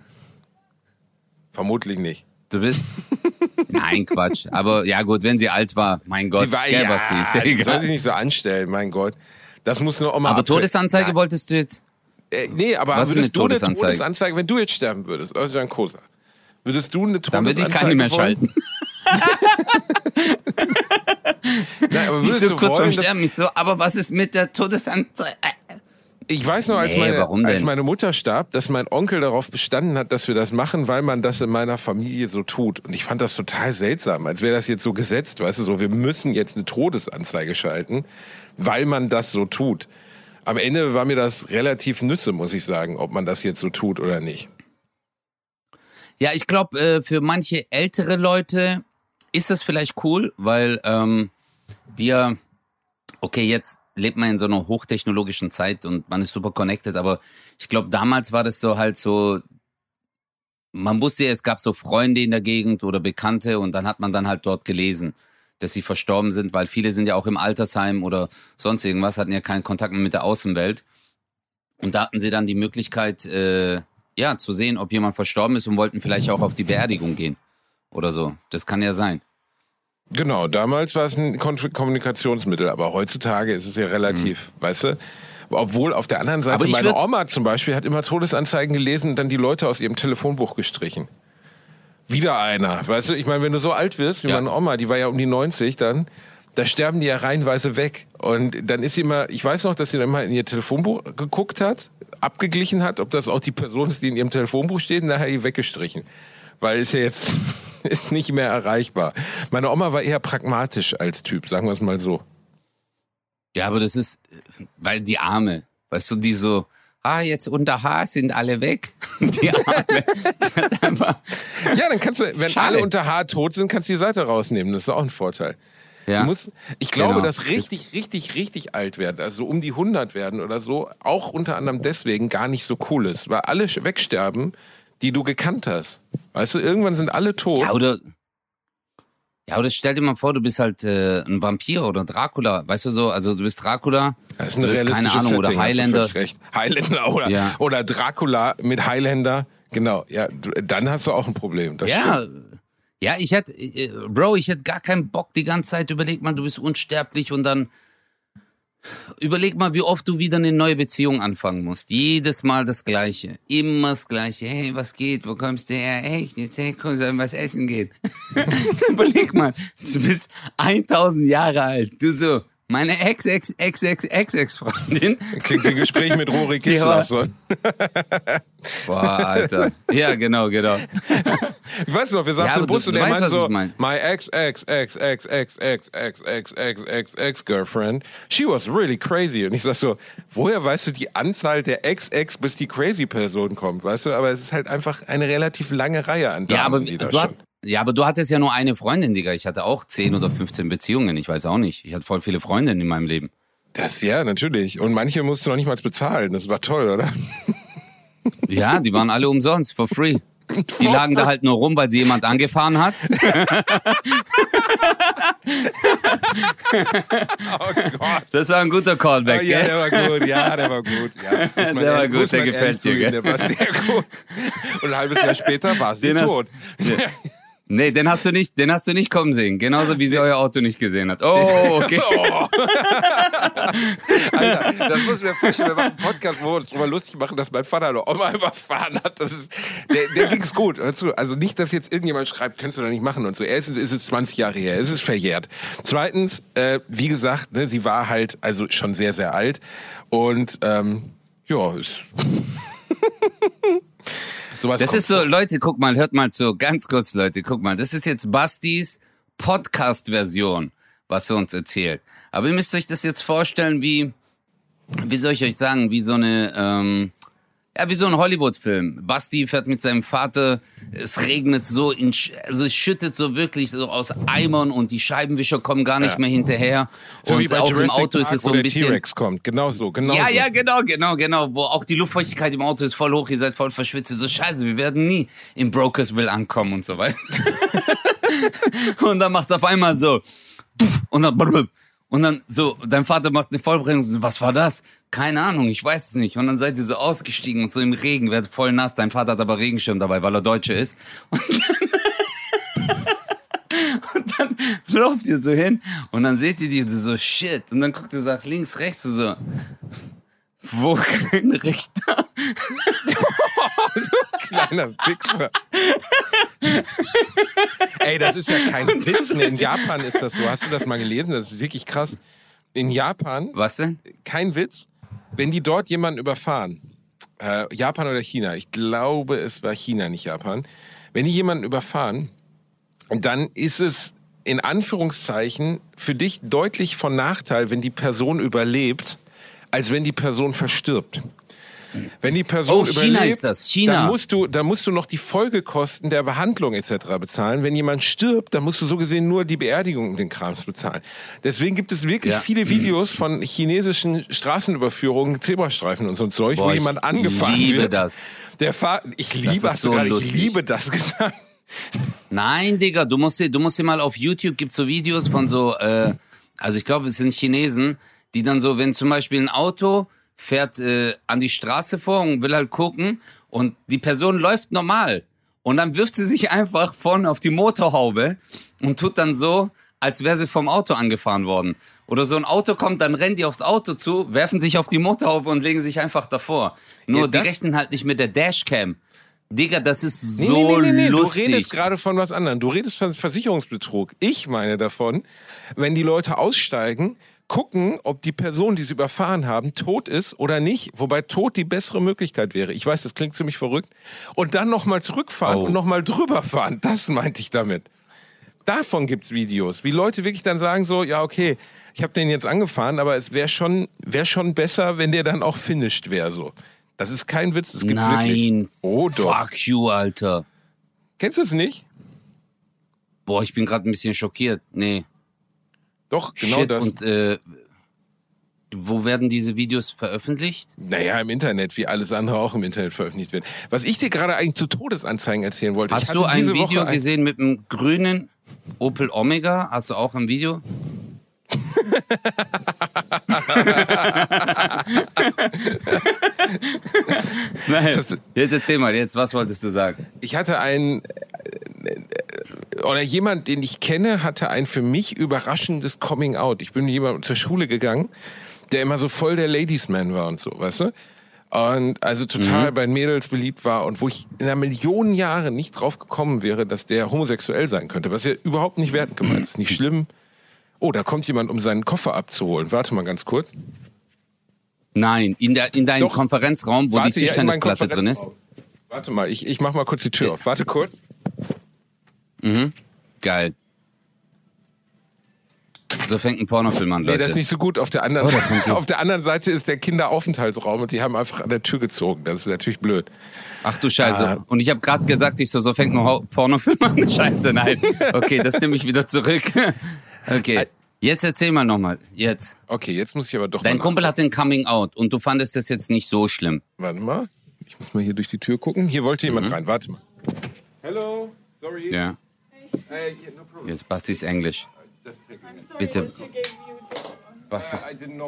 Vermutlich nicht. Du bist? Nein, Quatsch. Aber ja gut, wenn sie alt war, mein Gott, sie war, gell, ja, was sie ist. Ja, die soll sich nicht so anstellen, mein Gott. Das muss nur Oma. Aber abhören. Todesanzeige Nein. wolltest du jetzt? Äh, nee, aber was würdest eine du eine Todesanzeige? Todesanzeige, wenn du jetzt sterben würdest, also Jan Kosa, würdest du eine Dann Todesanzeige würde ich keine mehr wollen? schalten. Nein, aber Ich würdest so du kurz wollen, vorm dass- Sterben, ich so, aber was ist mit der Todesanzeige? Ich weiß noch, als, Nee, meine, warum denn? als meine Mutter starb, dass mein Onkel darauf bestanden hat, dass wir das machen, weil man das in meiner Familie so tut. Und ich fand das total seltsam, als wäre das jetzt so gesetzt, weißt du, so, wir müssen jetzt eine Todesanzeige schalten, weil man das so tut. Am Ende war mir das relativ nüsse, muss ich sagen, ob man das jetzt so tut oder nicht. Ja, ich glaube, äh, für manche ältere Leute ist das vielleicht cool, weil ähm, dir, okay, jetzt lebt man in so einer hochtechnologischen Zeit und man ist super connected, aber ich glaube, damals war das so halt so, man wusste ja, es gab so Freunde in der Gegend oder Bekannte und dann hat man dann halt dort gelesen, dass sie verstorben sind, weil viele sind ja auch im Altersheim oder sonst irgendwas, hatten ja keinen Kontakt mehr mit der Außenwelt. Und da hatten sie dann die Möglichkeit, äh, ja, zu sehen, ob jemand verstorben ist und wollten vielleicht auch auf die Beerdigung gehen oder so. Das kann ja sein. Genau, damals war es ein Kon- Kommunikationsmittel, aber heutzutage ist es ja relativ, mhm. weißt du? Obwohl auf der anderen Seite, Aber ich meine würd- Oma zum Beispiel hat immer Todesanzeigen gelesen und dann die Leute aus ihrem Telefonbuch gestrichen. Wieder einer, weißt du? Ich meine, wenn du so alt wirst wie Ja. meine Oma, die war ja um die neunzig dann, da sterben die ja reihenweise weg. Und dann ist sie immer, ich weiß noch, dass sie dann mal in ihr Telefonbuch geguckt hat, abgeglichen hat, ob das auch die Person ist, die in ihrem Telefonbuch steht, und nachher die weggestrichen. Weil ist ja jetzt ist nicht mehr erreichbar. Meine Oma war eher pragmatisch als Typ, sagen wir es mal so. Ja, aber das ist, weil die Arme, weißt du, die so, ah, jetzt unter Haar sind alle weg. Die Arme. Die hat einfach, Ja, dann kannst du, wenn Schade. alle unter Haar tot sind, kannst du die Seite rausnehmen. Das ist auch ein Vorteil. ja. Du musst, ich glaube, Genau. dass richtig, richtig, richtig alt werden, also um die hundert werden oder so, auch unter anderem deswegen gar nicht so cool ist, weil alle sch- wegsterben, die du gekannt hast. Weißt du, irgendwann sind alle tot. Ja, oder, ja, oder stell dir mal vor, du bist halt äh, ein Vampir oder Dracula, weißt du so, also du bist Dracula, Das ist du ein bist keine realistisches Ahnung, oder Setting, hast du Highlander. völlig recht. Highlander oder, Ja. oder Dracula mit Highlander. Genau, ja, du- dann hast du auch ein Problem. Das Ja, stimmt. ja, ich hätte, äh, Bro, ich hätte gar keinen Bock die ganze Zeit. Überleg mal, du bist unsterblich und dann überleg mal, wie oft du wieder eine neue Beziehung anfangen musst. Jedes Mal das Gleiche. Immer das Gleiche. Hey, was geht? Wo kommst du her? Echt? Jetzt, hey, komm, sollen wir was essen gehen? Überleg mal, du bist tausend Jahre alt. Du so, meine Ex, Ex, Ex, Ex, Ex, Ex-Freundin. Klingt wie ein Gespräch mit Rory Die war- Kitzler. So. Boah, Alter. Ja, genau, genau. Ich weiß noch, wir saßen Ja, im Bus du- und du der weißt, meinte was so, ich mein. my ex, ex, ex, ex, ex, ex, ex, ex, ex, ex, ex, ex girlfriend, she was really crazy. Und ich sag so, woher weißt du die Anzahl der Ex-Ex, bis die crazy Person kommt, weißt du? Aber es ist halt einfach eine relativ lange Reihe an Damen, Ja, aber die da du, hat, schon... ja, aber du hattest ja nur eine Freundin, Digga. Ich hatte auch zehn oder fünfzehn Beziehungen. Ich weiß auch nicht. Ich hatte voll viele Freundinnen in meinem Leben. Das, ja, natürlich. Und manche musst du noch nicht mal bezahlen. Das war toll, oder? Ja, die waren alle umsonst, for free. Die lagen da halt nur rum, weil sie jemand angefahren hat. Oh Gott. Das war ein guter Callback, Oh, ja, gell? der war gut. Ja, der war gut. Ja, muss man Der war ehrlich- gut, muss der man gefällt ehrlich dir, zugeben, gell? Der war sehr gut. Und ein halbes Jahr später war sie Den hast- tot. Nee, den hast du nicht, den hast du nicht kommen sehen. Genauso wie sie euer Auto nicht gesehen hat. Oh, okay. Oh. Alter, das muss ich mir vorstellen, wir machen einen Podcast, wo wir uns drüber lustig machen, dass mein Vater eine Oma überfahren hat. Das ist, der, der ging's gut. Hör zu, also nicht, dass jetzt irgendjemand schreibt, kannst du doch nicht machen und so. Erstens ist es zwanzig Jahre her, es ist verjährt. Zweitens, äh, wie gesagt, ne, sie war halt also schon sehr, sehr alt und ähm, ja, ist sowas Das kommt ist so, Leute, guck mal, hört mal zu, ganz kurz, Leute, guck mal. Das ist jetzt Bastis Podcast-Version, was er uns erzählt. Aber ihr müsst euch das jetzt vorstellen wie, wie soll ich euch sagen, wie so eine, ähm, ja, wie so ein Hollywood-Film. Basti fährt mit seinem Vater, es regnet so, in, Sch- also es schüttet so wirklich so aus Eimern und die Scheibenwischer kommen gar nicht Ja. mehr hinterher. so wie und bei auch im Jurassic Auto ist Park, es so wo ein der bisschen... T-Rex kommt. Genau so, genau Ja, so. ja, genau, genau, genau. Wo auch die Luftfeuchtigkeit im Auto ist voll hoch, ihr seid voll verschwitzt. So scheiße, wir werden nie in Brokersville ankommen und so weiter. Und dann macht's auf einmal so. Und dann, und dann so, dein Vater macht eine Vollbremsung. So, was war das? Keine Ahnung, ich weiß es nicht. Und dann seid ihr so ausgestiegen und so im Regen, werdet voll nass. Dein Vater hat aber Regenschirm dabei, weil er Deutscher ist. Und Und dann lauft ihr so hin und dann seht ihr die so, shit. Und dann guckt ihr so nach links, rechts und so, wo kein Richter? Kleiner Wichser. Ey, das ist ja kein Witz. Nee, in Japan ist das so. Hast du das mal gelesen? Das ist wirklich krass. In Japan, Was denn? kein Witz, wenn die dort jemanden überfahren, äh, Japan oder China, ich glaube, es war China, nicht Japan, wenn die jemanden überfahren, dann ist es in Anführungszeichen für dich deutlich von Nachteil, wenn die Person überlebt, als wenn die Person verstirbt. Wenn die Person Oh, China überlebt, ist das, China. Dann, musst du, dann musst du noch die Folgekosten der Behandlung et cetera bezahlen. Wenn jemand stirbt, dann musst du so gesehen nur die Beerdigung und den Krams bezahlen. Deswegen gibt es wirklich Ja. viele Videos von chinesischen Straßenüberführungen, Zebrastreifen und so ein Zeug, Boah, wo ich jemand angefahren liebe wird. das. Der Fahr ich liebe, ist hast du so gerade, ich lustig. liebe das gesagt. Nein, Digga, du musst dir, du musst dir mal auf YouTube, gibt's so Videos von so, äh, also ich glaube, es sind Chinesen, die dann so, wenn zum Beispiel ein Auto fährt äh, an die Straße vor und will halt gucken und die Person läuft normal und dann wirft sie sich einfach vorne auf die Motorhaube und tut dann so, als wäre sie vom Auto angefahren worden. Oder so ein Auto kommt, dann rennen die aufs Auto zu, werfen sich auf die Motorhaube und legen sich einfach davor. Nur Ja, die das- rechnen halt nicht mit der Dashcam. Digga, das ist so Nee, nee, nee, nee, lustig. Du redest gerade von was anderem. Du redest von Versicherungsbetrug. Ich meine davon, wenn die Leute aussteigen, gucken, ob die Person, die sie überfahren haben, tot ist oder nicht. Wobei tot die bessere Möglichkeit wäre. Ich weiß, das klingt ziemlich verrückt. Und dann nochmal zurückfahren Oh. und nochmal drüber fahren. Das meinte ich damit. Davon gibt's Videos, wie Leute wirklich dann sagen so, ja okay, ich habe den jetzt angefahren, aber es wäre schon, wär schon besser, wenn der dann auch finished wäre. So. Das ist kein Witz, das gibt's wirklich. Nein, Oh doch. fuck you, Alter. Kennst du es nicht? Boah, ich bin gerade ein bisschen schockiert. Nee, Doch, genau shit. das. Und äh, wo werden diese Videos veröffentlicht? Naja, im Internet, wie alles andere auch im Internet veröffentlicht wird. Was ich dir gerade eigentlich zu Todesanzeigen erzählen wollte. ich Hast hatte du ein diese Video Woche ein- gesehen mit einem grünen Opel Omega? Hast du auch ein Video? Nein. Das- Jetzt erzähl mal, jetzt, was wolltest du sagen? Ich hatte einen, oder jemand, den ich kenne, hatte ein für mich überraschendes Coming Out. Ich bin mit jemandem zur Schule gegangen, der immer so voll der Ladiesman war und so, weißt du? Und also total Mhm. bei Mädels beliebt war und wo ich in einer Million Jahre nicht drauf gekommen wäre, dass der homosexuell sein könnte, was ja überhaupt nicht wertend gemeint ist, nicht schlimm. Oh, da kommt jemand, um seinen Koffer abzuholen. Warte mal ganz kurz. Nein, in, der, in deinem Doch. Konferenzraum, wo Warte, die ja, in meinem Tischtennisplatte drin ist. Konferenzraum. Warte mal, ich, ich mach mal kurz die Tür auf. Warte kurz. Mhm. Geil. So fängt ein Pornofilm an, Leute. Nee, das ist nicht so gut. Auf der anderen, Oh, Seite, auf der anderen Seite ist der Kinderaufenthaltsraum und die haben einfach an der Tür gezogen. Das ist natürlich blöd. Ach du Scheiße. Ah. Und ich habe gerade gesagt, ich so, so fängt ein Pornofilm an. Scheiße, nein. Okay, das nehme ich wieder zurück. Okay, jetzt erzähl mal nochmal. Jetzt. Okay, jetzt muss ich aber doch Dein mal Kumpel hat den Coming Out und du fandest das jetzt nicht so schlimm. Warte mal. Ich muss mal hier durch die Tür gucken. Hier wollte jemand mhm. rein. Warte mal. Hello. Sorry. Ja. Hey, yeah, no problem. Jetzt Bastis Englisch. Bitte. Bastis,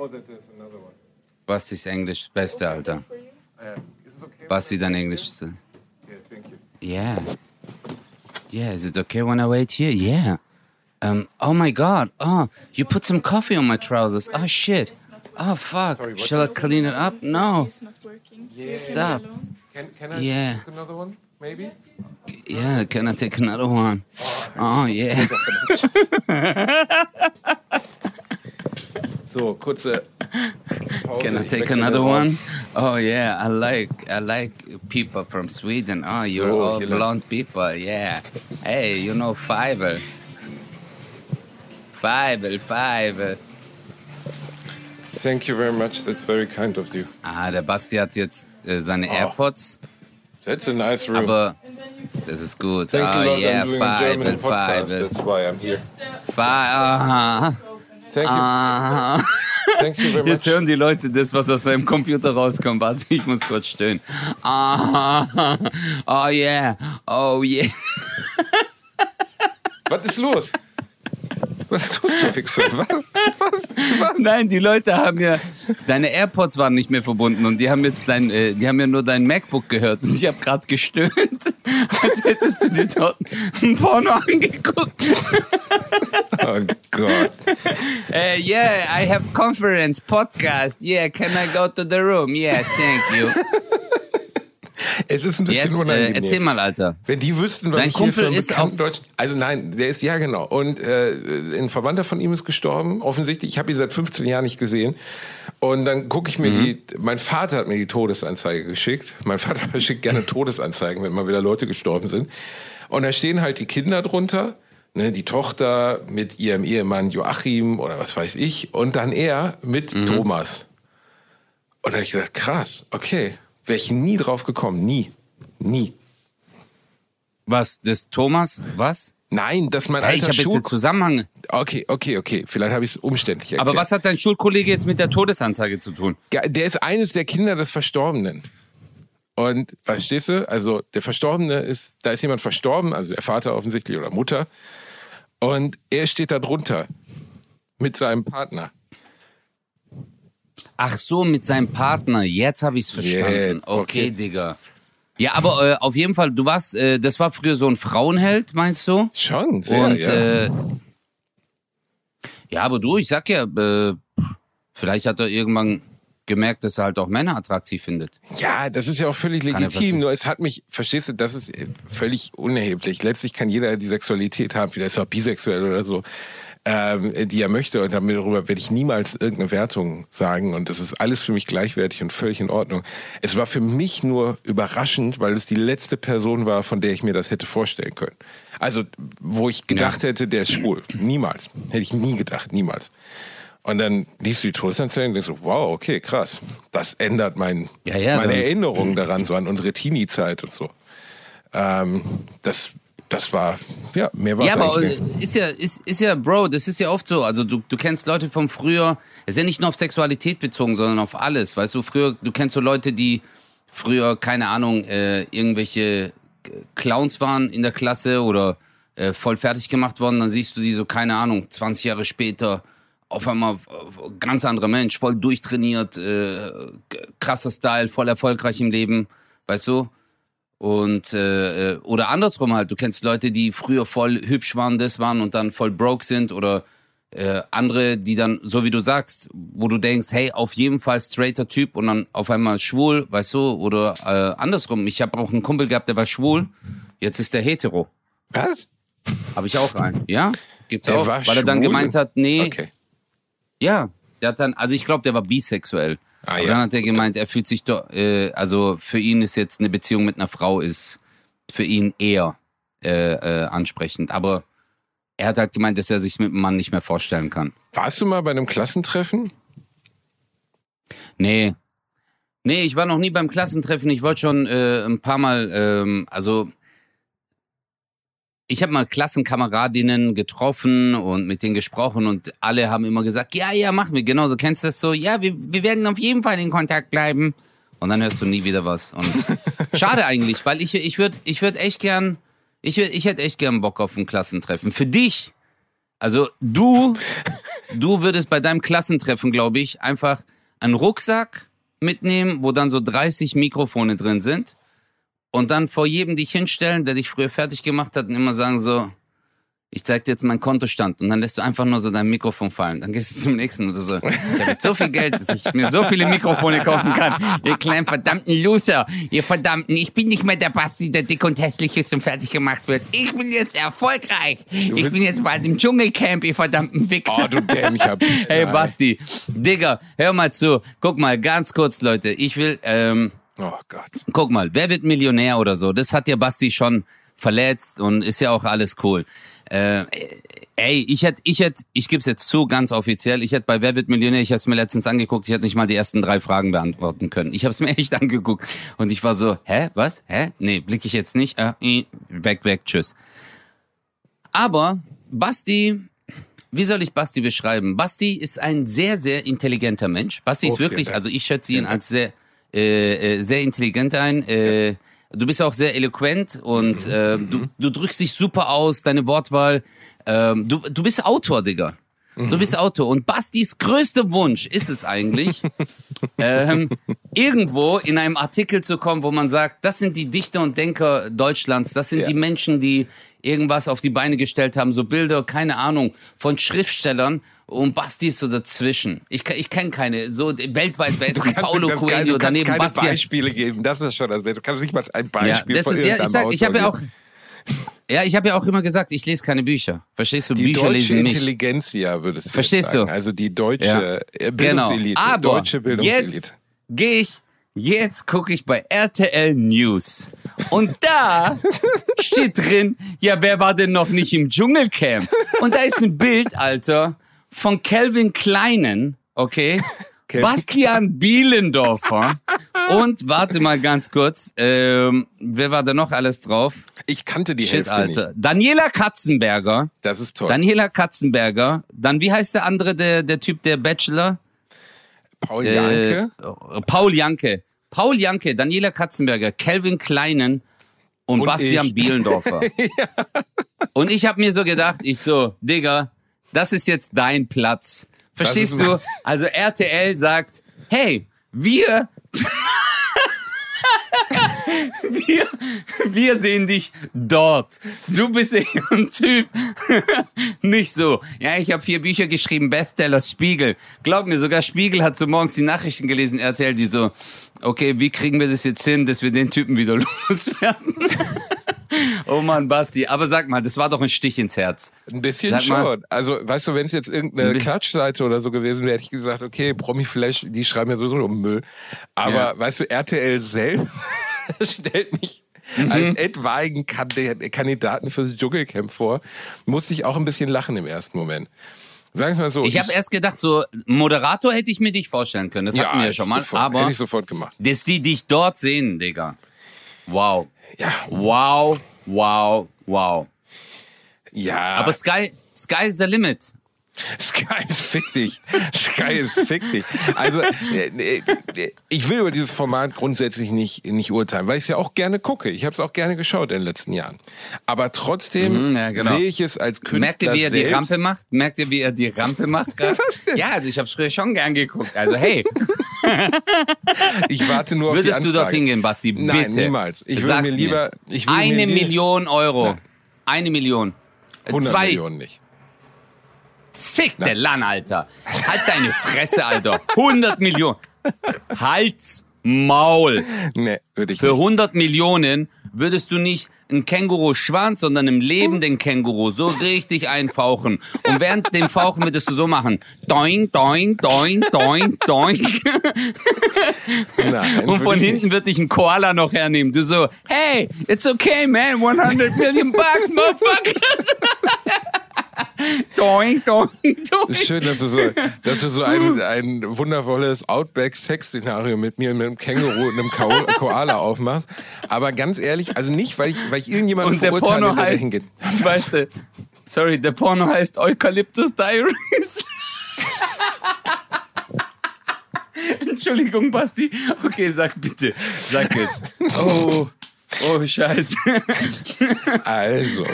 Bastis Englisch, Beste, Alter. Basti, dein Englisch. Yeah. Yeah, is it okay when I wait here? Yeah. Um, oh my God. Oh, you put some coffee on my trousers. Oh shit. Oh fuck. Shall I clean it up? No. Stop. Can, can I Yeah. take another one, maybe? Yeah, can I take another one? Oh, yeah. So, kurze Pause. Can I Ich take wechsle another den Raum. one? Oh, yeah, I like I like people from Sweden. Oh, you're So, all hier blonde people, yeah. Hey, you know Fievel. Fievel, Fievel. Thank you very much. That's very kind of you. Ah, der Basti hat jetzt äh, seine Oh. AirPods, That's a nice room. aber das ist gut. Thanks Oh, a lot. yeah, I'm doing a German Fievel, podcast. Fievel. That's why I'm here. Fievel. Thank you. Ah. Thank you very Jetzt much. hören die Leute das, was aus seinem Computer rauskommt. Warte, ich muss kurz stöhnen. Ah, oh yeah, oh yeah. Was ist los? Was ist los, du Wichser? Was? Was? Was? Nein, die Leute haben ja, deine AirPods waren nicht mehr verbunden und die haben jetzt dein, äh, die haben ja nur dein MacBook gehört und ich habe gerade gestöhnt, als hättest du dir dort ein Porno angeguckt. Oh Gott. Uh, yeah, I have conference, podcast. Yeah, can I go to the room? Yes, thank you. Es ist ein bisschen Jetzt, äh, unangenehm. erzähl mal, Alter. Wenn die wüssten, was Dein ich Kumpel hier für einen ist bekannten auch- Deutsch... Also nein, der ist, ja genau. Und äh, ein Verwandter von ihm ist gestorben, offensichtlich. Ich habe ihn seit fünfzehn Jahren nicht gesehen. Und dann gucke ich mir Mhm. die... Mein Vater hat mir die Todesanzeige geschickt. Mein Vater verschickt gerne Todesanzeigen, wenn mal wieder Leute gestorben sind. Und da stehen halt die Kinder drunter, ne, die Tochter mit ihrem Ehemann Joachim oder was weiß ich. Und dann er mit Mhm. Thomas. Und da habe ich gedacht, krass, okay. Wäre ich nie drauf gekommen, nie. Nie. Was, das Thomas, was? Nein, dass mein Hey, ich alter habe jetzt Schul... den Zusammenhang. Okay, okay, okay. Vielleicht habe ich es umständlich erklärt. Aber was hat dein Schulkollege jetzt mit der Todesanzeige zu tun? Der ist eines der Kinder des Verstorbenen. Und, verstehst du? Also, der Verstorbene ist, da ist jemand verstorben, also der Vater offensichtlich oder Mutter. Und er steht da drunter. Mit seinem Partner. Ach so, mit seinem Partner. Jetzt habe ich es verstanden. Jetzt, okay. okay. Digga. Ja, aber äh, auf jeden Fall, du warst, äh, das war früher so ein Frauenheld, meinst du? Schon, sehr, Und ja. äh, ja, aber du, ich sag ja, äh, vielleicht hat er irgendwann gemerkt, dass er halt auch Männer attraktiv findet. Ja, das ist ja auch völlig Kann ja legitim. passieren. Nur es hat mich, verstehst du, das ist völlig unerheblich. Letztlich kann jeder die Sexualität haben, vielleicht ist er auch bisexuell oder so, ähm, die er möchte. Und darüber werde ich niemals irgendeine Wertung sagen. Und das ist alles für mich gleichwertig und völlig in Ordnung. Es war für mich nur überraschend, weil es die letzte Person war, von der ich mir das hätte vorstellen können. Also, wo ich gedacht Ja. hätte, der ist schwul. Niemals. Hätte ich nie gedacht, niemals. Und dann liest du die Todesanzeige und denkst so, wow, okay, krass. Das ändert mein, Ja, ja, meine dann- Erinnerung daran, so an unsere Teenie-Zeit und so. Ähm, das, das war, ja, mehr war Ja, es aber eigentlich äh, nicht. ist ja, ist, ist ja, Bro, das ist ja oft so. Also du, du kennst Leute von früher, es ist ja nicht nur auf Sexualität bezogen, sondern auf alles. Weißt du, früher, du kennst so Leute, die früher, keine Ahnung, äh, irgendwelche Clowns waren in der Klasse oder äh, voll fertig gemacht worden, dann siehst du sie so, keine Ahnung, zwanzig Jahre später, auf einmal äh, ganz anderer Mensch, voll durchtrainiert, äh, krasser Style, voll erfolgreich im Leben, weißt du? Und äh, oder andersrum halt, du kennst Leute, die früher voll hübsch waren, das waren und dann voll broke sind oder äh, andere, die dann, so wie du sagst, wo du denkst, hey, auf jeden Fall straighter Typ und dann auf einmal schwul, weißt du, oder äh, andersrum. Ich habe auch einen Kumpel gehabt, der war schwul, jetzt ist der hetero. Was? Habe ich auch einen, ja? Gibt's Der auch, war weil er dann schwul? gemeint hat, nee, Okay. ja, der hat dann, also ich glaube, der war bisexuell. Ah, Aber ja. dann hat er gemeint, er fühlt sich doch, äh, also für ihn ist jetzt eine Beziehung mit einer Frau ist für ihn eher äh, äh, ansprechend. Aber er hat halt gemeint, dass er sich mit dem Mann nicht mehr vorstellen kann. Warst du mal bei einem Klassentreffen? Nee. Nee, ich war noch nie beim Klassentreffen. Ich wollte schon äh, ein paar Mal, ähm, also ich habe mal Klassenkameradinnen getroffen und mit denen gesprochen und alle haben immer gesagt, ja, ja, machen wir. Genauso, kennst du das so? Ja, wir, wir werden auf jeden Fall in Kontakt bleiben. Und dann hörst du nie wieder was. Und schade eigentlich, weil ich, ich würde ich würd echt gern, ich, würd, ich hätte echt gern Bock auf ein Klassentreffen. Für dich, also du, du würdest bei deinem Klassentreffen, glaube ich, einfach einen Rucksack mitnehmen, wo dann so dreißig Mikrofone drin sind und dann vor jedem dich hinstellen, der dich früher fertig gemacht hat und immer sagen so, ich zeig dir jetzt meinen Kontostand und dann lässt du einfach nur so dein Mikrofon fallen. Dann gehst du zum nächsten oder so. Ich habe jetzt so viel Geld, dass ich mir so viele Mikrofone kaufen kann. Ihr kleinen verdammten Loser, ihr verdammten, ich bin nicht mehr der Basti, der dick und hässlich ist und fertig gemacht wird. Ich bin jetzt erfolgreich. Ich bin jetzt bald im Dschungelcamp, ihr verdammten Wichser. Oh, du dämlicher. Hey Basti, Digga, hör mal zu. Guck mal, ganz kurz, Leute. Ich will, ähm, oh Gott. Guck mal, wer wird Millionär oder so? Das hat ja Basti schon verletzt und ist ja auch alles cool. Äh, ey, ich hätte, ich hätte, ich gebe es jetzt zu, ganz offiziell, ich hätte bei Wer wird Millionär, ich habe es mir letztens angeguckt, ich hätte nicht mal die ersten drei Fragen beantworten können. Ich habe es mir echt angeguckt und ich war so, hä, was, hä? Nee, blicke ich jetzt nicht, äh, weg, weg, tschüss. Aber Basti, wie soll ich Basti beschreiben? Basti ist ein sehr, sehr intelligenter Mensch. Basti ist wirklich, also ich schätze ihn als sehr, äh, sehr intelligent ein, äh, du bist auch sehr eloquent und äh, du, du drückst dich super aus, deine Wortwahl. Ähm, du, du bist Autor, Digga. Du bist Autor. Und Bastis größter Wunsch ist es eigentlich, ähm, irgendwo in einem Artikel zu kommen, wo man sagt, das sind die Dichter und Denker Deutschlands, das sind ja. die Menschen, die irgendwas auf die Beine gestellt haben, so Bilder, keine Ahnung, von Schriftstellern und Basti ist so dazwischen. Ich, ich kenne keine, so weltweit besten Paulo Coelho, daneben keine Basti. Beispiele geben, das ist schon, also du kannst nicht mal ein Beispiel ja, das von ist, ja, ich sag, ich habe ja auch, geben. ja, ich habe ja auch immer gesagt, ich lese keine Bücher. Verstehst du? Die Bücher deutsche lesen mich. Intelligenzia, würdest du Verstehst sagen. du? Also die deutsche ja. Bildungselite. Genau. Aber deutsche Bildungselite. Jetzt gehe ich, jetzt gucke ich bei R T L News. Und da steht drin, ja, wer war denn noch nicht im Dschungelcamp? Und da ist ein Bild, Alter, von Calvin Kleinen, okay? Bastian Bielendorfer und, warte mal ganz kurz, ähm, wer war da noch alles drauf? Ich kannte die Shit, Hälfte Alter. nicht. Daniela Katzenberger. Das ist toll. Daniela Katzenberger. Dann, wie heißt der andere, der, der Typ, der Bachelor? Paul Janke. Äh, Paul Janke. Paul Janke, Daniela Katzenberger, Calvin Kleinen und, und Bastian ich. Bielendorfer. Ja. Und ich habe mir so gedacht, ich so, Digga, das ist jetzt dein Platz. Verstehst du? Also R T L sagt, hey, wir, wir, wir sehen dich dort. Du bist ein Typ. Nicht so. Ja, ich habe vier Bücher geschrieben, Bestseller, Spiegel. Glaub mir, sogar Spiegel hat so morgens die Nachrichten gelesen, R T L, die so, okay, wie kriegen wir das jetzt hin, dass wir den Typen wieder loswerden? Oh Mann, Basti, aber sag mal, das war doch ein Stich ins Herz. Ein bisschen sag schon. Mal. Also, weißt du, wenn es jetzt irgendeine Klatschseite oder so gewesen wäre, hätte ich gesagt, okay, Promi-Flash, die schreiben ja sowieso um Müll. Aber, ja. weißt du, R T L selbst stellt mich mhm. als etwaigen Kandidaten fürs Dschungelcamp vor. Musste ich auch ein bisschen lachen im ersten Moment. Sagen wir mal so. Ich, ich habe erst gedacht, so Moderator hätte ich mir dich vorstellen können. Das ja, hatten wir ja schon mal. Sofort, aber hätte ich sofort gemacht. Dass die dich dort sehen, Digga. Wow. Ja. Wow, wow, wow. Ja. Aber Sky, Sky is the limit. Sky ist fick dich. Sky ist fick dich. Also, ich will über dieses Format grundsätzlich nicht, nicht urteilen, weil ich es ja auch gerne gucke. Ich habe es auch gerne geschaut in den letzten Jahren. Aber trotzdem mhm, ja, genau. sehe ich es als Künstler Merkt ihr, wie er selbst. die Rampe macht? Merkt ihr, wie er die Rampe macht gerade? Ja, also ich habe es früher schon gern geguckt. Also hey. Ich warte nur auf Würdest die Anfrage. du dorthin gehen, Basti? Bitte. Nein, niemals. Ich würde mir lieber... Ich würde Eine mir lieber, Million Euro. Nein. Eine Million. hundert Zwei. Millionen nicht. Sick, der Lan, Alter. Halt deine Fresse, Alter. hundert Millionen. Hals Maul. Nee, würde ich Für nicht. hundert Millionen würdest du nicht einen Känguru-Schwanz, sondern einen lebenden Känguru so richtig einfauchen. Und während dem Fauchen würdest du so machen. Doing, doing, doing, doing, doing. Nein, Und von würde ich hinten wird dich ein Koala noch hernehmen. Du so, hey, it's okay, man. hundert Million bucks, motherfuckers. Doing, doing, doing. Ist schön, dass du so, dass du so ein, ein wundervolles Outback-Sex-Szenario mit mir, mit einem Känguru und einem Ko- Koala aufmachst. Aber ganz ehrlich, also nicht, weil ich, weil ich irgendjemanden Und der verurteile, Porno der heißt, dahin geht. weißt du, sorry, der Porno heißt Eukalyptus Diaries. Entschuldigung, Basti. Okay, sag bitte. Sag jetzt. Oh, oh, scheiße. Also,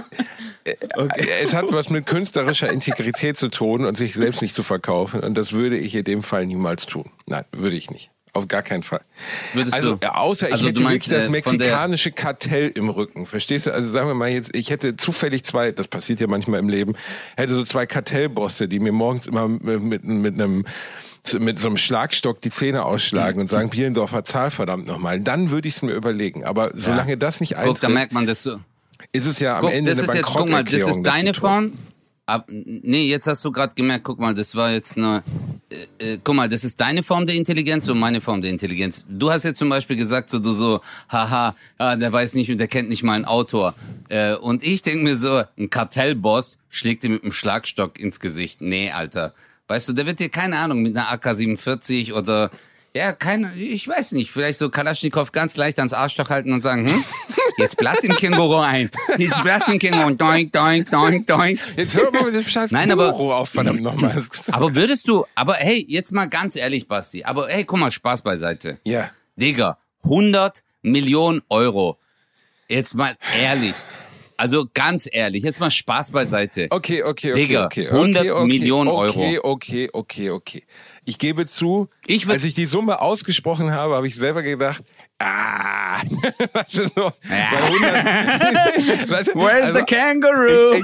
okay. Es hat was mit künstlerischer Integrität zu tun und sich selbst nicht zu verkaufen. Und das würde ich in dem Fall niemals tun. Nein, würde ich nicht. Auf gar keinen Fall. Würdest also, du? außer ich Also, hätte du meinst, wirklich das äh, von der- mexikanische Kartell im Rücken. Verstehst du? Also sagen wir mal jetzt, ich hätte zufällig zwei, das passiert ja manchmal im Leben, hätte so zwei Kartellbosse, die mir morgens immer mit, mit, mit einem mit so einem Schlagstock die Zähne ausschlagen und sagen, Bielendorfer Zahl, verdammt nochmal. Dann würde ich es mir überlegen. Aber solange das nicht Guck, da eintritt, merkt man das so. ist es ja am Guck, Ende das eine ist jetzt, guck mal, das Bankrotterklärung. ist deine zu tun. Form. Ab, nee, jetzt hast du gerade gemerkt, guck mal, das war jetzt eine, äh, äh, guck mal, das ist deine Form der Intelligenz und meine Form der Intelligenz. Du hast jetzt zum Beispiel gesagt, so du so, haha, ja, der weiß nicht und der kennt nicht mal einen Autor. Äh, und ich denke mir so, ein Kartellboss schlägt dir mit einem Schlagstock ins Gesicht. Nee, Alter. Weißt du, der wird dir, keine Ahnung, mit einer A K siebenundvierzig oder, ja, keine, ich weiß nicht, vielleicht so Kalaschnikow ganz leicht ans Arschloch halten und sagen, hm, jetzt blass den Känguru ein. Jetzt blass den Känguru. Doink, doink, doink, doink. Jetzt hör mal mit dem scheiß Nein, aber- Känguru auf, verdammt nochmal. Aber würdest du, aber hey, jetzt mal ganz ehrlich, Basti, aber hey, guck mal, Spaß beiseite. Ja. Digga, hundert Millionen Euro. Jetzt mal ehrlich. Also ganz ehrlich, jetzt mal Spaß beiseite. Okay, okay, okay. Digga, okay, hundert okay, okay, Millionen Euro. Okay, okay, okay, okay. Ich gebe zu, Ich würd- als ich die Summe ausgesprochen habe, habe ich selber gedacht, ah, weißt du, so, bei hundert, weißt du, Where's also, the kangaroo?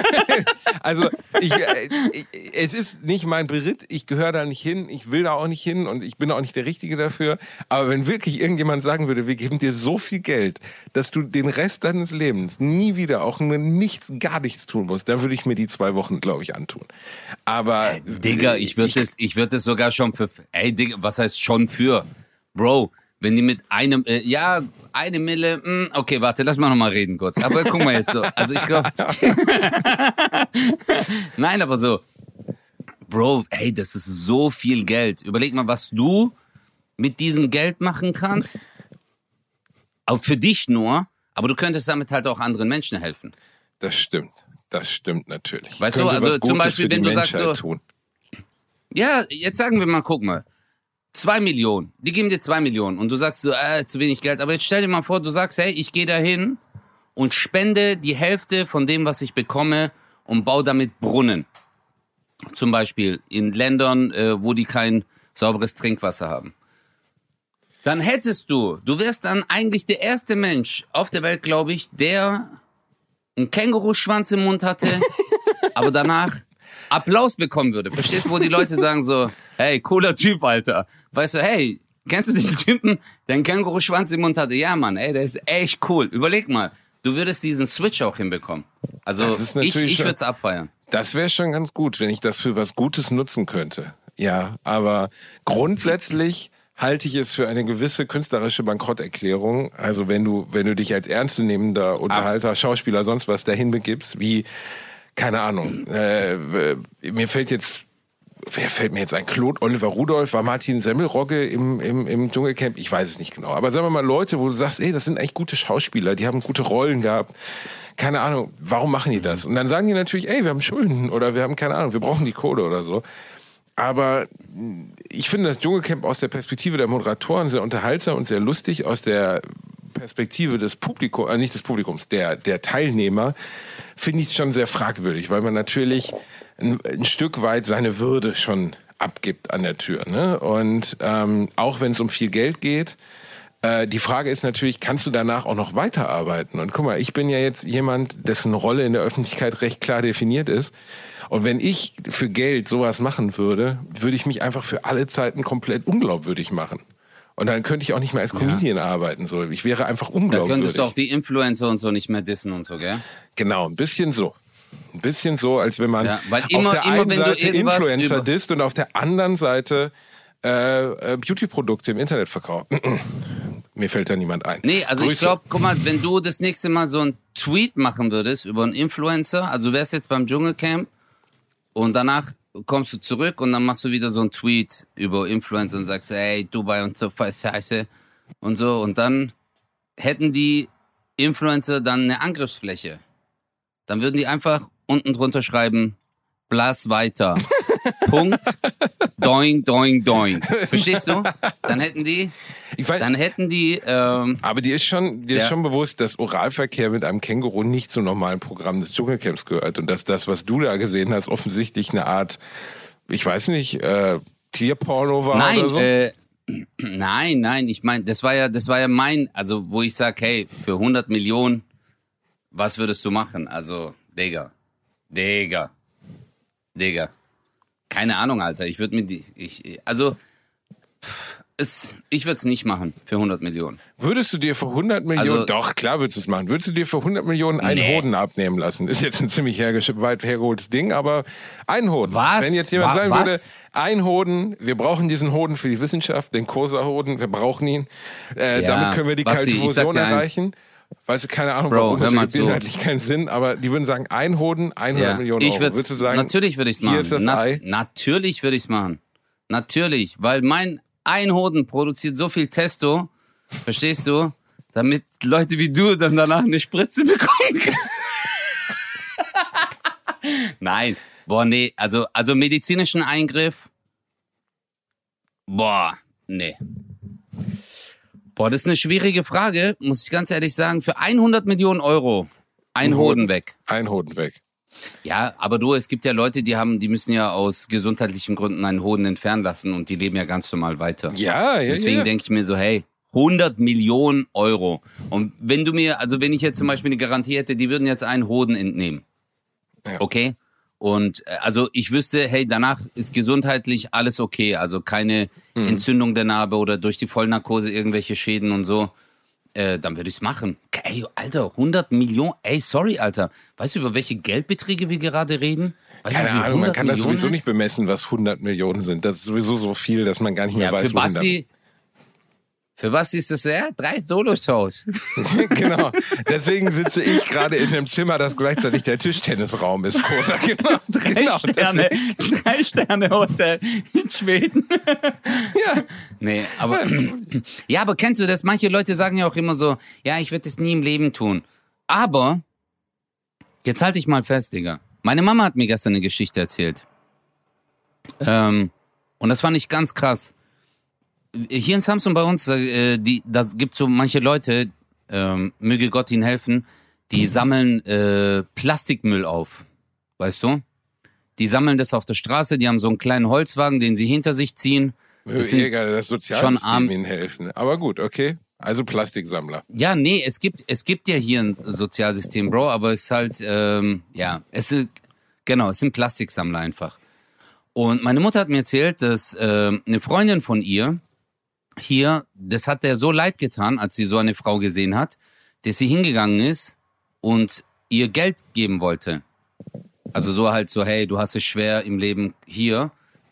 also ich, äh, ich, es ist nicht mein Beritt, ich gehöre da nicht hin, ich will da auch nicht hin und ich bin auch nicht der Richtige dafür. Aber wenn wirklich irgendjemand sagen würde, wir geben dir so viel Geld, dass du den Rest deines Lebens nie wieder auch nur nichts, gar nichts tun musst, dann würde ich mir die zwei Wochen, glaube ich, antun. Aber Digga, ich würde das, ich würde das sogar schon für, ey, Digga, was heißt schon für? Bro, wenn die mit einem, äh, ja, eine Mille, mh, okay, warte, lass mal nochmal reden kurz. Aber guck mal jetzt so, also ich glaube, nein, aber so, Bro, ey, das ist so viel Geld. Überleg mal, was du mit diesem Geld machen kannst. Auch für dich nur, aber du könntest damit halt auch anderen Menschen helfen. Das stimmt. Das stimmt natürlich. Weißt du, Könnte also was zum Gutes Beispiel, für die wenn du sagst Menschheit so- tun. Ja, jetzt sagen wir mal, guck mal. Zwei Millionen. Die geben dir zwei Millionen und du sagst so, äh, zu wenig Geld. Aber jetzt stell dir mal vor, du sagst, hey, ich gehe da hin und spende die Hälfte von dem, was ich bekomme und baue damit Brunnen. Zum Beispiel in Ländern, äh, wo die kein sauberes Trinkwasser haben. Dann hättest du, du wärst dann eigentlich der erste Mensch auf der Welt, glaube ich, der einen Känguruschwanz im Mund hatte, aber danach Applaus bekommen würde. Verstehst du, wo die Leute sagen so, hey, cooler Typ, Alter. Weißt du, hey, kennst du den Typen, der einen Känguruschwanz im Mund hatte? Ja, Mann, ey, der ist echt cool. Überleg mal, du würdest diesen Switch auch hinbekommen. Also Das ist ich, natürlich ich schon- würde es abfeiern. Das wäre schon ganz gut, wenn ich das für was Gutes nutzen könnte. Ja, aber grundsätzlich halte ich es für eine gewisse künstlerische Bankrotterklärung. Also wenn du, wenn du dich als ernstzunehmender Unterhalter, Schauspieler, sonst was dahin begibst, wie, keine Ahnung, äh, mir fällt jetzt, wer fällt mir jetzt ein? Claude Oliver Rudolph, war Martin Semmelrogge im, im, im Dschungelcamp? Ich weiß es nicht genau. Aber sagen wir mal Leute, wo du sagst, ey, das sind eigentlich gute Schauspieler, die haben gute Rollen gehabt. Keine Ahnung, warum machen die das? Und dann sagen die natürlich, ey, wir haben Schulden oder wir haben keine Ahnung, wir brauchen die Kohle oder so. Aber ich finde das Dschungelcamp aus der Perspektive der Moderatoren sehr unterhaltsam und sehr lustig. Aus der Perspektive des Publikums, äh, nicht des Publikums, der, der Teilnehmer, finde ich es schon sehr fragwürdig, weil man natürlich ein, ein Stück weit seine Würde schon abgibt an der Tür. Ne? Und ähm, auch wenn es um viel Geld geht, äh, die Frage ist natürlich, kannst du danach auch noch weiterarbeiten? Und guck mal, ich bin ja jetzt jemand, dessen Rolle in der Öffentlichkeit recht klar definiert ist. Und wenn ich für Geld sowas machen würde, würde ich mich einfach für alle Zeiten komplett unglaubwürdig machen. Und dann könnte ich auch nicht mehr als Comedian ja. arbeiten. So. Ich wäre einfach unglaubwürdig. Da könntest du auch die Influencer und so nicht mehr dissen und so, gell? Genau, ein bisschen so. Ein bisschen so, als wenn man ja, weil immer, auf der immer, einen wenn Seite du Influencer disst und auf der anderen Seite äh, äh, Beauty-Produkte im Internet verkauft. Mir fällt da niemand ein. Nee, also Grüße. Ich glaube, guck mal, wenn du das nächste Mal so einen Tweet machen würdest über einen Influencer, also wärst jetzt beim Dschungelcamp und danach kommst du zurück und dann machst du wieder so einen Tweet über Influencer und sagst, ey, Dubai und so, voll scheiße und so. Und dann hätten die Influencer dann eine Angriffsfläche. Dann würden die einfach unten drunter schreiben, blas weiter. Punkt. Doing, doing, doing. Verstehst du? Dann hätten die, ich weiß, dann hätten die, ähm, aber dir ist schon, dir ja. ist schon bewusst, dass Oralverkehr mit einem Känguru nicht zum normalen Programm des Dschungelcamps gehört und dass das, was du da gesehen hast, offensichtlich eine Art, ich weiß nicht, äh, Tierporno war nein, oder so? Äh, nein, nein, ich meine, das war ja, das war ja mein, also wo ich sag, hey, für hundert Millionen, was würdest du machen? Also, Digga, Digga, Digga. Keine Ahnung, Alter. Ich würde mir die, ich, also, pff, es, ich würde es nicht machen für hundert Millionen. Würdest du dir für hundert Millionen, also, doch, klar würdest du es machen. Würdest du dir für hundert Millionen einen nee. Hoden abnehmen lassen? Ist jetzt ein ziemlich herge- weit hergeholtes Ding, aber ein Hoden. Was? Wenn jetzt jemand Wa- sagen was? würde, ein Hoden, wir brauchen diesen Hoden für die Wissenschaft, den Kosa-Hoden, wir brauchen ihn. Äh, Ja, damit können wir die Basti, kalte ich sag Fusion dir eins. erreichen. Weißt du, keine Ahnung, Bro, warum, hör das mal ergibt zu. inhaltlich keinen Sinn, aber die würden sagen, ein Hoden, hundert ja, Millionen ich Euro. würd's, Würdest du sagen, natürlich würde ich es hier machen. ist das Nat- Ei? Natürlich würde ich es machen. Natürlich, weil mein Einhoden produziert so viel Testo, verstehst du, damit Leute wie du dann danach eine Spritze bekommen können. Nein, boah, nee, also, also medizinischen Eingriff, boah, nee. Boah, das ist eine schwierige Frage, muss ich ganz ehrlich sagen. Für hundert Millionen Euro, ein, ein Hoden, Hoden weg. Ein Hoden weg. Ja, aber du, es gibt ja Leute, die haben, die müssen ja aus gesundheitlichen Gründen einen Hoden entfernen lassen und die leben ja ganz normal weiter. Ja, ja, Deswegen ja. denke ich mir so, hey, hundert Millionen Euro. Und wenn du mir, also wenn ich jetzt zum Beispiel eine Garantie hätte, die würden jetzt einen Hoden entnehmen. Ja. Okay? Und äh, also ich wüsste, hey, danach ist gesundheitlich alles okay. Also keine mhm. Entzündung der Narbe oder durch die Vollnarkose irgendwelche Schäden und so. Äh, dann würde ich es machen. Ey, Alter, hundert Millionen. Ey, sorry, Alter. Weißt du, über welche Geldbeträge wir gerade reden? Weißt Keine du, Ahnung, man kann das Millionen sowieso ist? nicht bemessen, was hundert Millionen sind. Das ist sowieso so viel, dass man gar nicht mehr Ja, weiß, für wohin Basti, für Basti ist das so, ja, drei Solo-Shows. Genau. Deswegen sitze ich gerade in einem Zimmer, das gleichzeitig der Tischtennisraum ist. Kosa. Genau. Drei genau, Sterne, drei Sterne Hotel in Schweden. Ja. Nee, aber, ja, aber kennst du das? Manche Leute sagen ja auch immer so, ja, ich würde das nie im Leben tun. Aber, jetzt halte ich mal fest, Digga. Meine Mama hat mir gestern eine Geschichte erzählt. Ähm, und das fand ich ganz krass. Hier in Samsung bei uns, äh, die, das gibt so manche Leute, ähm, möge Gott ihnen helfen, die sammeln äh, Plastikmüll auf. Weißt du? Die sammeln das auf der Straße, die haben so einen kleinen Holzwagen, den sie hinter sich ziehen. Das sind egal, das Sozialsystem arm- ihnen helfen. Aber gut, okay. Also Plastiksammler. Ja, nee, es gibt, es gibt ja hier ein Sozialsystem, Bro, aber es ist halt, ähm, ja, es ist, genau, es sind Plastiksammler einfach. Und meine Mutter hat mir erzählt, dass äh, eine Freundin von ihr hier, das hat der so leid getan, als sie so eine Frau gesehen hat, dass sie hingegangen ist und ihr Geld geben wollte. Also so halt so, hey, du hast es schwer im Leben hier.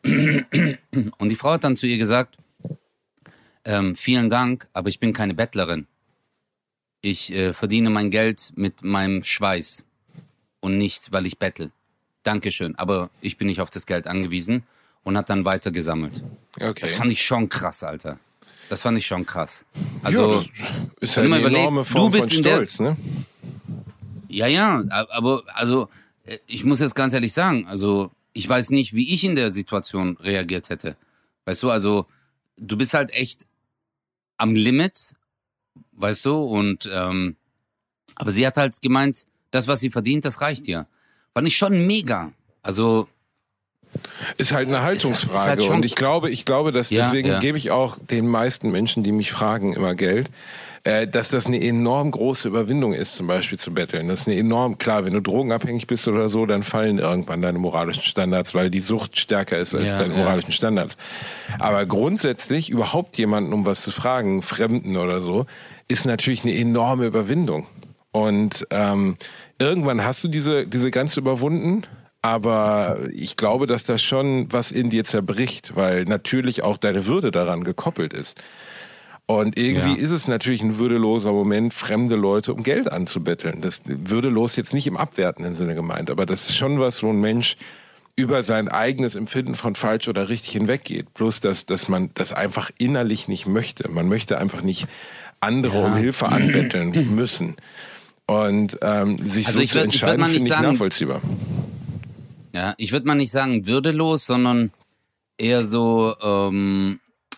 Und die Frau hat dann zu ihr gesagt, ähm, vielen Dank, aber ich bin keine Bettlerin. Ich äh, verdiene mein Geld mit meinem Schweiß und nicht, weil ich bettel. Dankeschön, aber ich bin nicht auf das Geld angewiesen und hat dann weiter gesammelt. Okay. Das fand ich schon krass, Alter. Das fand ich schon krass. Also, ja, das ist wenn ja du eine mal enorme überlegst, Form du bist von in der- Stolz, ne? ja, ja, aber also ich muss jetzt ganz ehrlich sagen, also ich weiß nicht, wie ich in der Situation reagiert hätte. Weißt du, also du bist halt echt am Limit, weißt du, und ähm, aber sie hat halt gemeint, das, was sie verdient, das reicht ihr. Fand ich schon mega. Also Ist halt eine Haltungsfrage. Ist, ist halt schon, und ich glaube, ich glaube, dass ja, deswegen ja. gebe ich auch den meisten Menschen, die mich fragen, immer Geld, äh, dass das eine enorm große Überwindung ist, zum Beispiel zu betteln. Das ist eine enorm, klar, wenn du drogenabhängig bist oder so, dann fallen irgendwann deine moralischen Standards, weil die Sucht stärker ist als ja, deine ja. moralischen Standards. Aber grundsätzlich überhaupt jemanden um was zu fragen, Fremden oder so, ist natürlich eine enorme Überwindung. Und ähm, irgendwann hast du diese, diese Grenze überwunden. Aber ich glaube, dass das schon was in dir zerbricht, weil natürlich auch deine Würde daran gekoppelt ist. Und irgendwie ja. ist es natürlich ein würdeloser Moment, fremde Leute um Geld anzubetteln. Das würdelos jetzt nicht im abwertenden Sinne gemeint, aber das ist schon was, wo ein Mensch über sein eigenes Empfinden von falsch oder richtig hinweggeht. Bloß, dass, dass man das einfach innerlich nicht möchte. Man möchte einfach nicht andere ja. um Hilfe anbetteln müssen. Und ähm, sich also so zu würd, entscheiden, finde ich sagen, nachvollziehbar. Ja, ich würde mal nicht sagen würdelos, sondern eher so, ähm,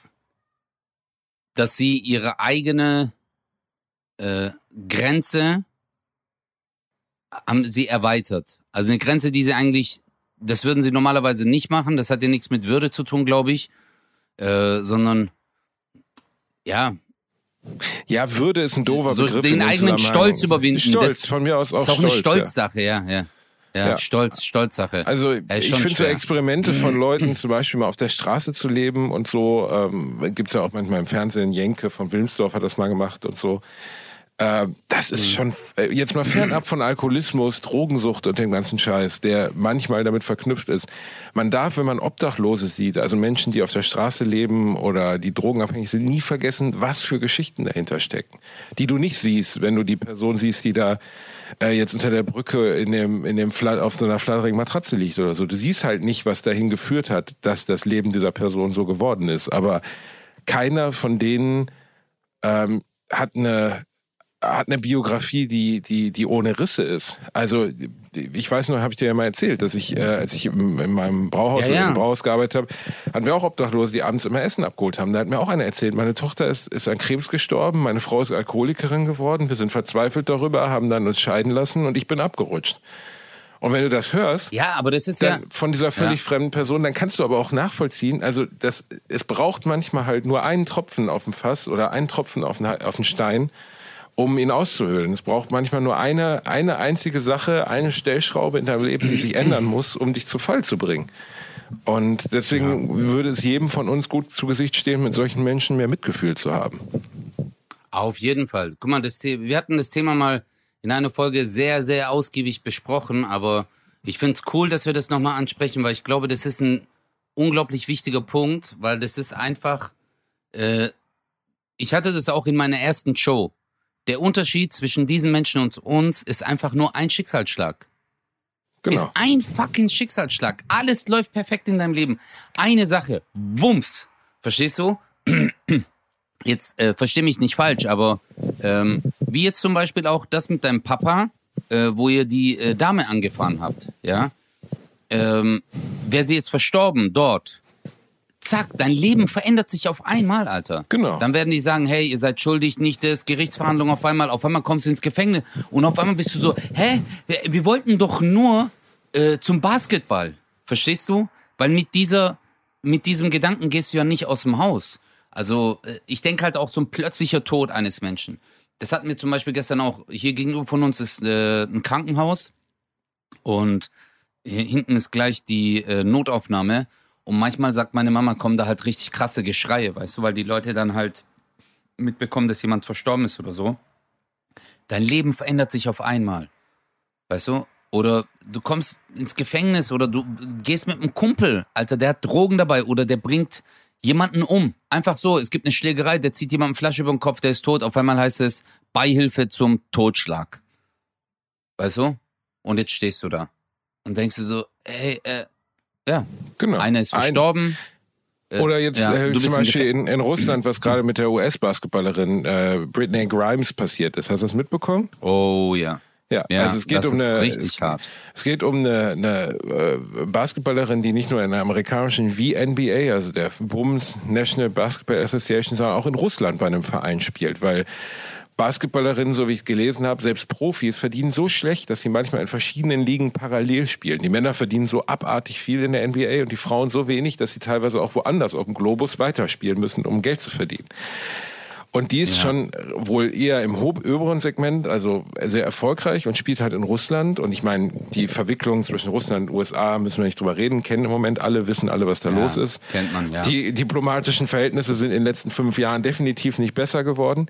dass sie ihre eigene äh, Grenze haben sie erweitert. Also eine Grenze, die sie eigentlich, das würden sie normalerweise nicht machen, das hat ja nichts mit Würde zu tun, glaube ich, äh, sondern, ja. Ja, Würde ist ein doofer so Begriff. Den eigenen Stolz überwinden. Stolz, das von mir aus auch ist auch Stolz, eine Stolzsache, ja, ja. ja. Ja, ja, Stolz, Stolzsache. Also ich finde so Experimente von Leuten, zum Beispiel mal auf der Straße zu leben und so, ähm, gibt's ja auch manchmal im Fernsehen, Jenke von Wilmsdorf hat das mal gemacht und so. Äh, das ist schon, äh, jetzt mal fernab von Alkoholismus, Drogensucht und dem ganzen Scheiß, der manchmal damit verknüpft ist. Man darf, wenn man Obdachlose sieht, also Menschen, die auf der Straße leben oder die drogenabhängig sind, nie vergessen, was für Geschichten dahinter stecken. Die du nicht siehst, wenn du die Person siehst, die da äh, jetzt unter der Brücke in dem, in dem Fla- auf so einer flatterigen Matratze liegt oder so. Du siehst halt nicht, was dahin geführt hat, dass das Leben dieser Person so geworden ist. Aber keiner von denen ähm, hat eine hat eine Biografie, die die die ohne Risse ist. Also ich weiß nur, habe ich dir ja mal erzählt, dass ich, äh, als ich in, in meinem Brauhaus, ja, ja. im Brauhaus gearbeitet habe, hatten wir auch Obdachlose, die abends immer Essen abgeholt haben. Da hat mir auch einer erzählt, meine Tochter ist, ist an Krebs gestorben, meine Frau ist Alkoholikerin geworden, wir sind verzweifelt darüber, haben dann uns scheiden lassen und ich bin abgerutscht. Und wenn du das hörst, ja, aber das ist dann ja von dieser völlig ja. fremden Person, dann kannst du aber auch nachvollziehen, also das, es braucht manchmal halt nur einen Tropfen auf dem Fass oder einen Tropfen auf den, auf den Stein, um ihn auszuhöhlen. Es braucht manchmal nur eine, eine einzige Sache, eine Stellschraube in deinem Leben, die sich ändern muss, um dich zu Fall zu bringen. Und deswegen ja. würde es jedem von uns gut zu Gesicht stehen, mit solchen Menschen mehr Mitgefühl zu haben. Auf jeden Fall. Guck mal, das The- wir hatten das Thema mal in einer Folge sehr, sehr ausgiebig besprochen, aber ich finde es cool, dass wir das nochmal ansprechen, weil ich glaube, das ist ein unglaublich wichtiger Punkt, weil das ist einfach, äh, ich hatte das auch in meiner ersten Show. Der Unterschied zwischen diesen Menschen und uns ist einfach nur ein Schicksalsschlag. Genau. Ist ein fucking Schicksalsschlag. Alles läuft perfekt in deinem Leben. Eine Sache, Wumms. Verstehst du? Jetzt äh, versteh mich nicht falsch, aber ähm, wie jetzt zum Beispiel auch das mit deinem Papa, äh, wo ihr die äh, Dame angefahren habt, ja? Ähm, wäre sie jetzt verstorben dort, zack, dein Leben verändert sich auf einmal, Alter. Genau. Dann werden die sagen, hey, ihr seid schuldig, nicht das, Gerichtsverhandlung auf einmal, auf einmal kommst du ins Gefängnis und auf einmal bist du so, hä, wir, wir wollten doch nur äh, zum Basketball, verstehst du? Weil mit dieser, mit diesem Gedanken gehst du ja nicht aus dem Haus. Also äh, ich denke halt auch so ein plötzlicher Tod eines Menschen. Das hatten wir zum Beispiel gestern auch, hier gegenüber von uns ist äh, ein Krankenhaus und hier hinten ist gleich die äh, Notaufnahme. Und manchmal sagt meine Mama, kommen da halt richtig krasse Geschreie, weißt du, weil die Leute dann halt mitbekommen, dass jemand verstorben ist oder so. Dein Leben verändert sich auf einmal, weißt du? Oder du kommst ins Gefängnis oder du gehst mit einem Kumpel, Alter, der hat Drogen dabei oder der bringt jemanden um. Einfach so, es gibt eine Schlägerei, der zieht jemanden Flasche über den Kopf, der ist tot. Auf einmal heißt es Beihilfe zum Totschlag. Weißt du? Und jetzt stehst du da und denkst du so, ey, äh, ja, genau. Einer ist verstorben. Ein, oder jetzt ja, äh, zum Beispiel in, in Russland, was gerade mit der U S-Basketballerin äh, Britney Grimes passiert ist. Hast du das mitbekommen? Oh ja. Ja, ja also es geht das um ist eine, richtig es, hart. Es geht um eine, eine äh, Basketballerin, die nicht nur in der amerikanischen V N B A, also der Women's National Basketball Association, sondern auch in Russland bei einem Verein spielt, weil Basketballerinnen, so wie ich es gelesen habe, selbst Profis, verdienen so schlecht, dass sie manchmal in verschiedenen Ligen parallel spielen. Die Männer verdienen so abartig viel in der N B A und die Frauen so wenig, dass sie teilweise auch woanders auf dem Globus weiterspielen müssen, um Geld zu verdienen. Und die ist ja. schon wohl eher im oberen Segment, also sehr erfolgreich und spielt halt in Russland. Und ich meine, die Verwicklung zwischen Russland und U S A müssen wir nicht drüber reden, kennen im Moment alle, wissen alle, was da ja, los ist. Kennt man, ja. Die diplomatischen Verhältnisse sind in den letzten fünf Jahren definitiv nicht besser geworden.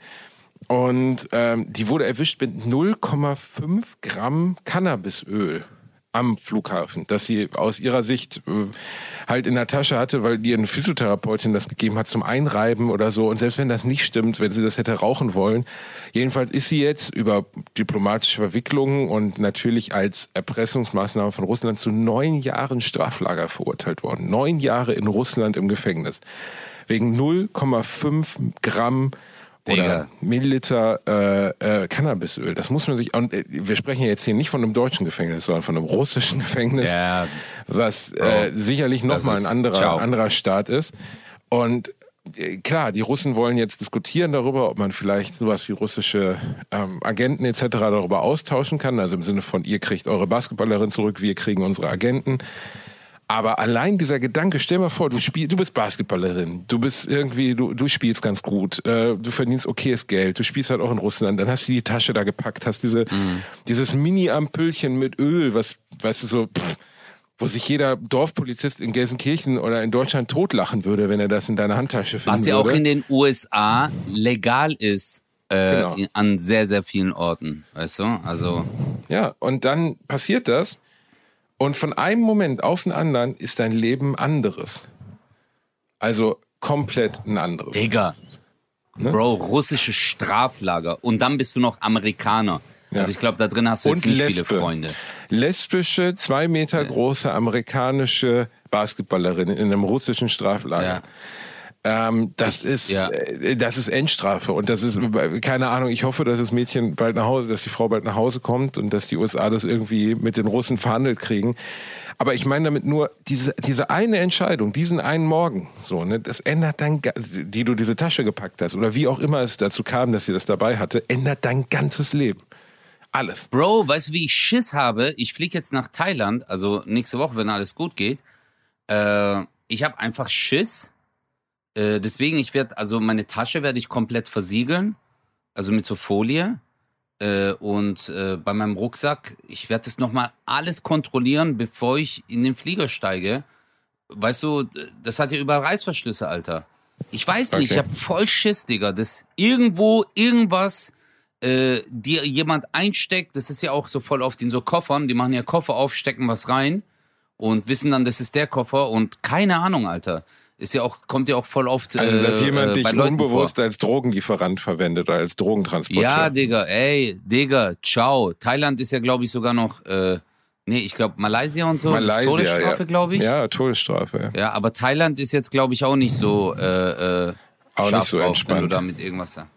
Und ähm, die wurde erwischt mit null Komma fünf Gramm Cannabisöl am Flughafen, das sie aus ihrer Sicht äh, halt in der Tasche hatte, weil ihr eine Physiotherapeutin das gegeben hat zum Einreiben oder so. Und selbst wenn das nicht stimmt, wenn sie das hätte rauchen wollen, jedenfalls ist sie jetzt über diplomatische Verwicklungen und natürlich als Erpressungsmaßnahme von Russland zu neun Jahren Straflager verurteilt worden. Neun Jahre in Russland im Gefängnis. Wegen null Komma fünf Gramm oder Milliliter äh, äh, Cannabisöl. Das muss man sich. Und äh, wir sprechen jetzt hier nicht von einem deutschen Gefängnis, sondern von einem russischen Gefängnis, ja. was äh, oh, sicherlich nochmal ein anderer, anderer Staat ist. Und äh, klar, die Russen wollen jetzt diskutieren darüber, ob man vielleicht sowas wie russische ähm, Agenten et cetera darüber austauschen kann. Also im Sinne von, ihr kriegt eure Basketballerin zurück, wir kriegen unsere Agenten. Aber allein dieser Gedanke, stell mal vor, du spielst, du bist Basketballerin, du bist irgendwie, du, du spielst ganz gut, äh, du verdienst okayes Geld, du spielst halt auch in Russland, dann hast du die Tasche da gepackt, hast diese, mhm. dieses Mini-Ampüllchen mit Öl, was, weißt du, so, pff, wo sich jeder Dorfpolizist in Gelsenkirchen oder in Deutschland totlachen würde, wenn er das in deiner Handtasche finden würde. Was ja auch in den U S A legal ist, äh, genau. an sehr, sehr vielen Orten, weißt du, also. Ja, und dann passiert das. Und von einem Moment auf den anderen ist dein Leben anderes. Also komplett ein anderes. Digga. Ne? Bro, russische Straflager. Und dann bist du noch Amerikaner. Ja. Also ich glaube, da drin hast du jetzt Und nicht Lesbe. viele Freunde. Lesbische, zwei Meter große amerikanische Basketballerin in einem russischen Straflager. Ja. Ähm, das ist, ja. äh, das ist Endstrafe und das ist, keine Ahnung, ich hoffe, dass das Mädchen bald nach Hause, dass die Frau bald nach Hause kommt und dass die U S A das irgendwie mit den Russen verhandelt kriegen. Aber ich meine damit nur, diese, diese eine Entscheidung, diesen einen Morgen, so, ne, das ändert dein, die du diese Tasche gepackt hast oder wie auch immer es dazu kam, dass sie das dabei hatte, ändert dein ganzes Leben. Alles. Bro, weißt du, wie ich Schiss habe? Ich fliege jetzt nach Thailand, also nächste Woche, wenn alles gut geht. Äh, ich habe einfach Schiss. Äh, deswegen, ich werde, also meine Tasche werde ich komplett versiegeln, also mit so Folie. Äh, und äh, bei meinem Rucksack, ich werde das nochmal alles kontrollieren, bevor ich in den Flieger steige. Weißt du, das hat ja überall Reißverschlüsse, Alter. Ich weiß nicht, okay. Ich habe voll Schiss, Digga, dass irgendwo irgendwas äh, dir jemand einsteckt. Das ist ja auch so voll oft in so Koffern. Die machen ja Koffer auf, stecken was rein und wissen dann, das ist der Koffer und keine Ahnung, Alter. Ist ja auch, kommt ja auch voll oft. Also, dass äh, jemand äh, dich unbewusst vor. als Drogenlieferant verwendet oder als Drogentransporteur. Ja, Digga, ey, Digga, ciao. Thailand ist ja, glaube ich, sogar noch, äh, nee, ich glaube, Malaysia und so. Malaysia, ist Todesstrafe, ja. glaube ich. Ja, Todesstrafe. Ja. ja, aber Thailand ist jetzt, glaube ich, auch nicht so, äh, äh, auch nicht so drauf, entspannt. wenn du damit irgendwas sagst.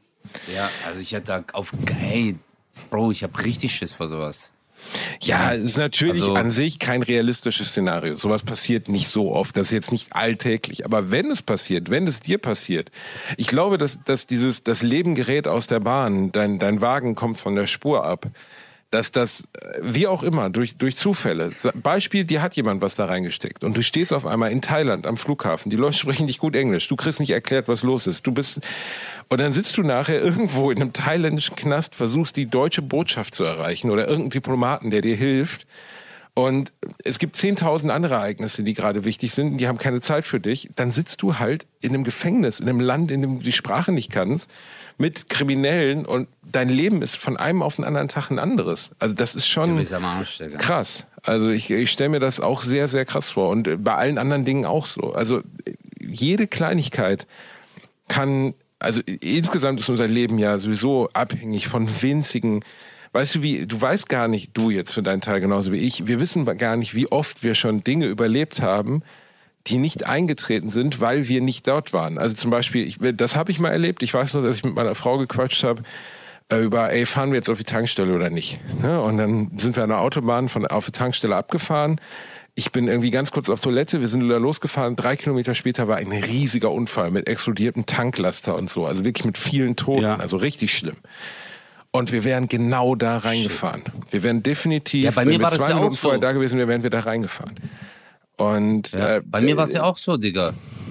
Ja, also ich hätte da auf, hey, Bro, ich habe richtig Schiss vor sowas. Ja, es ist natürlich also, an sich kein realistisches Szenario. Sowas passiert nicht so oft. Das ist jetzt nicht alltäglich. Aber wenn es passiert, wenn es dir passiert, ich glaube, dass, dass dieses, das Leben gerät aus der Bahn, dein, dein Wagen kommt von der Spur ab, dass das, wie auch immer, durch, durch Zufälle, Beispiel, dir hat jemand was da reingesteckt und du stehst auf einmal in Thailand am Flughafen, die Leute sprechen nicht gut Englisch, du kriegst nicht erklärt, was los ist, du bist, und dann sitzt du nachher irgendwo in einem thailändischen Knast, versuchst die deutsche Botschaft zu erreichen oder irgendeinen Diplomaten, der dir hilft. Und es gibt zehntausend andere Ereignisse, die gerade wichtig sind, die haben keine Zeit für dich. Dann sitzt du halt in einem Gefängnis, in einem Land, in dem du die Sprache nicht kannst, mit Kriminellen und dein Leben ist von einem auf den anderen Tag ein anderes. Also das ist schon krass. Also ich, ich stelle mir das auch sehr, sehr krass vor und bei allen anderen Dingen auch so. Also jede Kleinigkeit kann, also insgesamt ist unser Leben ja sowieso abhängig von winzigen. Weißt du, wie, du weißt gar nicht, du jetzt für deinen Teil genauso wie ich, wir wissen gar nicht, wie oft wir schon Dinge überlebt haben, die nicht eingetreten sind, weil wir nicht dort waren. Also zum Beispiel, ich, das habe ich mal erlebt, ich weiß nur, dass ich mit meiner Frau gequatscht habe, äh, über, ey, fahren wir jetzt auf die Tankstelle oder nicht? Ne? Und dann sind wir an der Autobahn von, auf die Tankstelle abgefahren, ich bin irgendwie ganz kurz auf Toilette, wir sind da losgefahren, drei Kilometer später war ein riesiger Unfall mit explodiertem Tanklaster und so, also wirklich mit vielen Toten, ja. also richtig schlimm. Und wir wären genau da reingefahren. Wir wären definitiv, ja, bei mir wenn war wir das zwei ja Minuten auch vorher so. da gewesen wären, wären wir da reingefahren. Und ja, äh, bei mir war es ja auch so, Digga.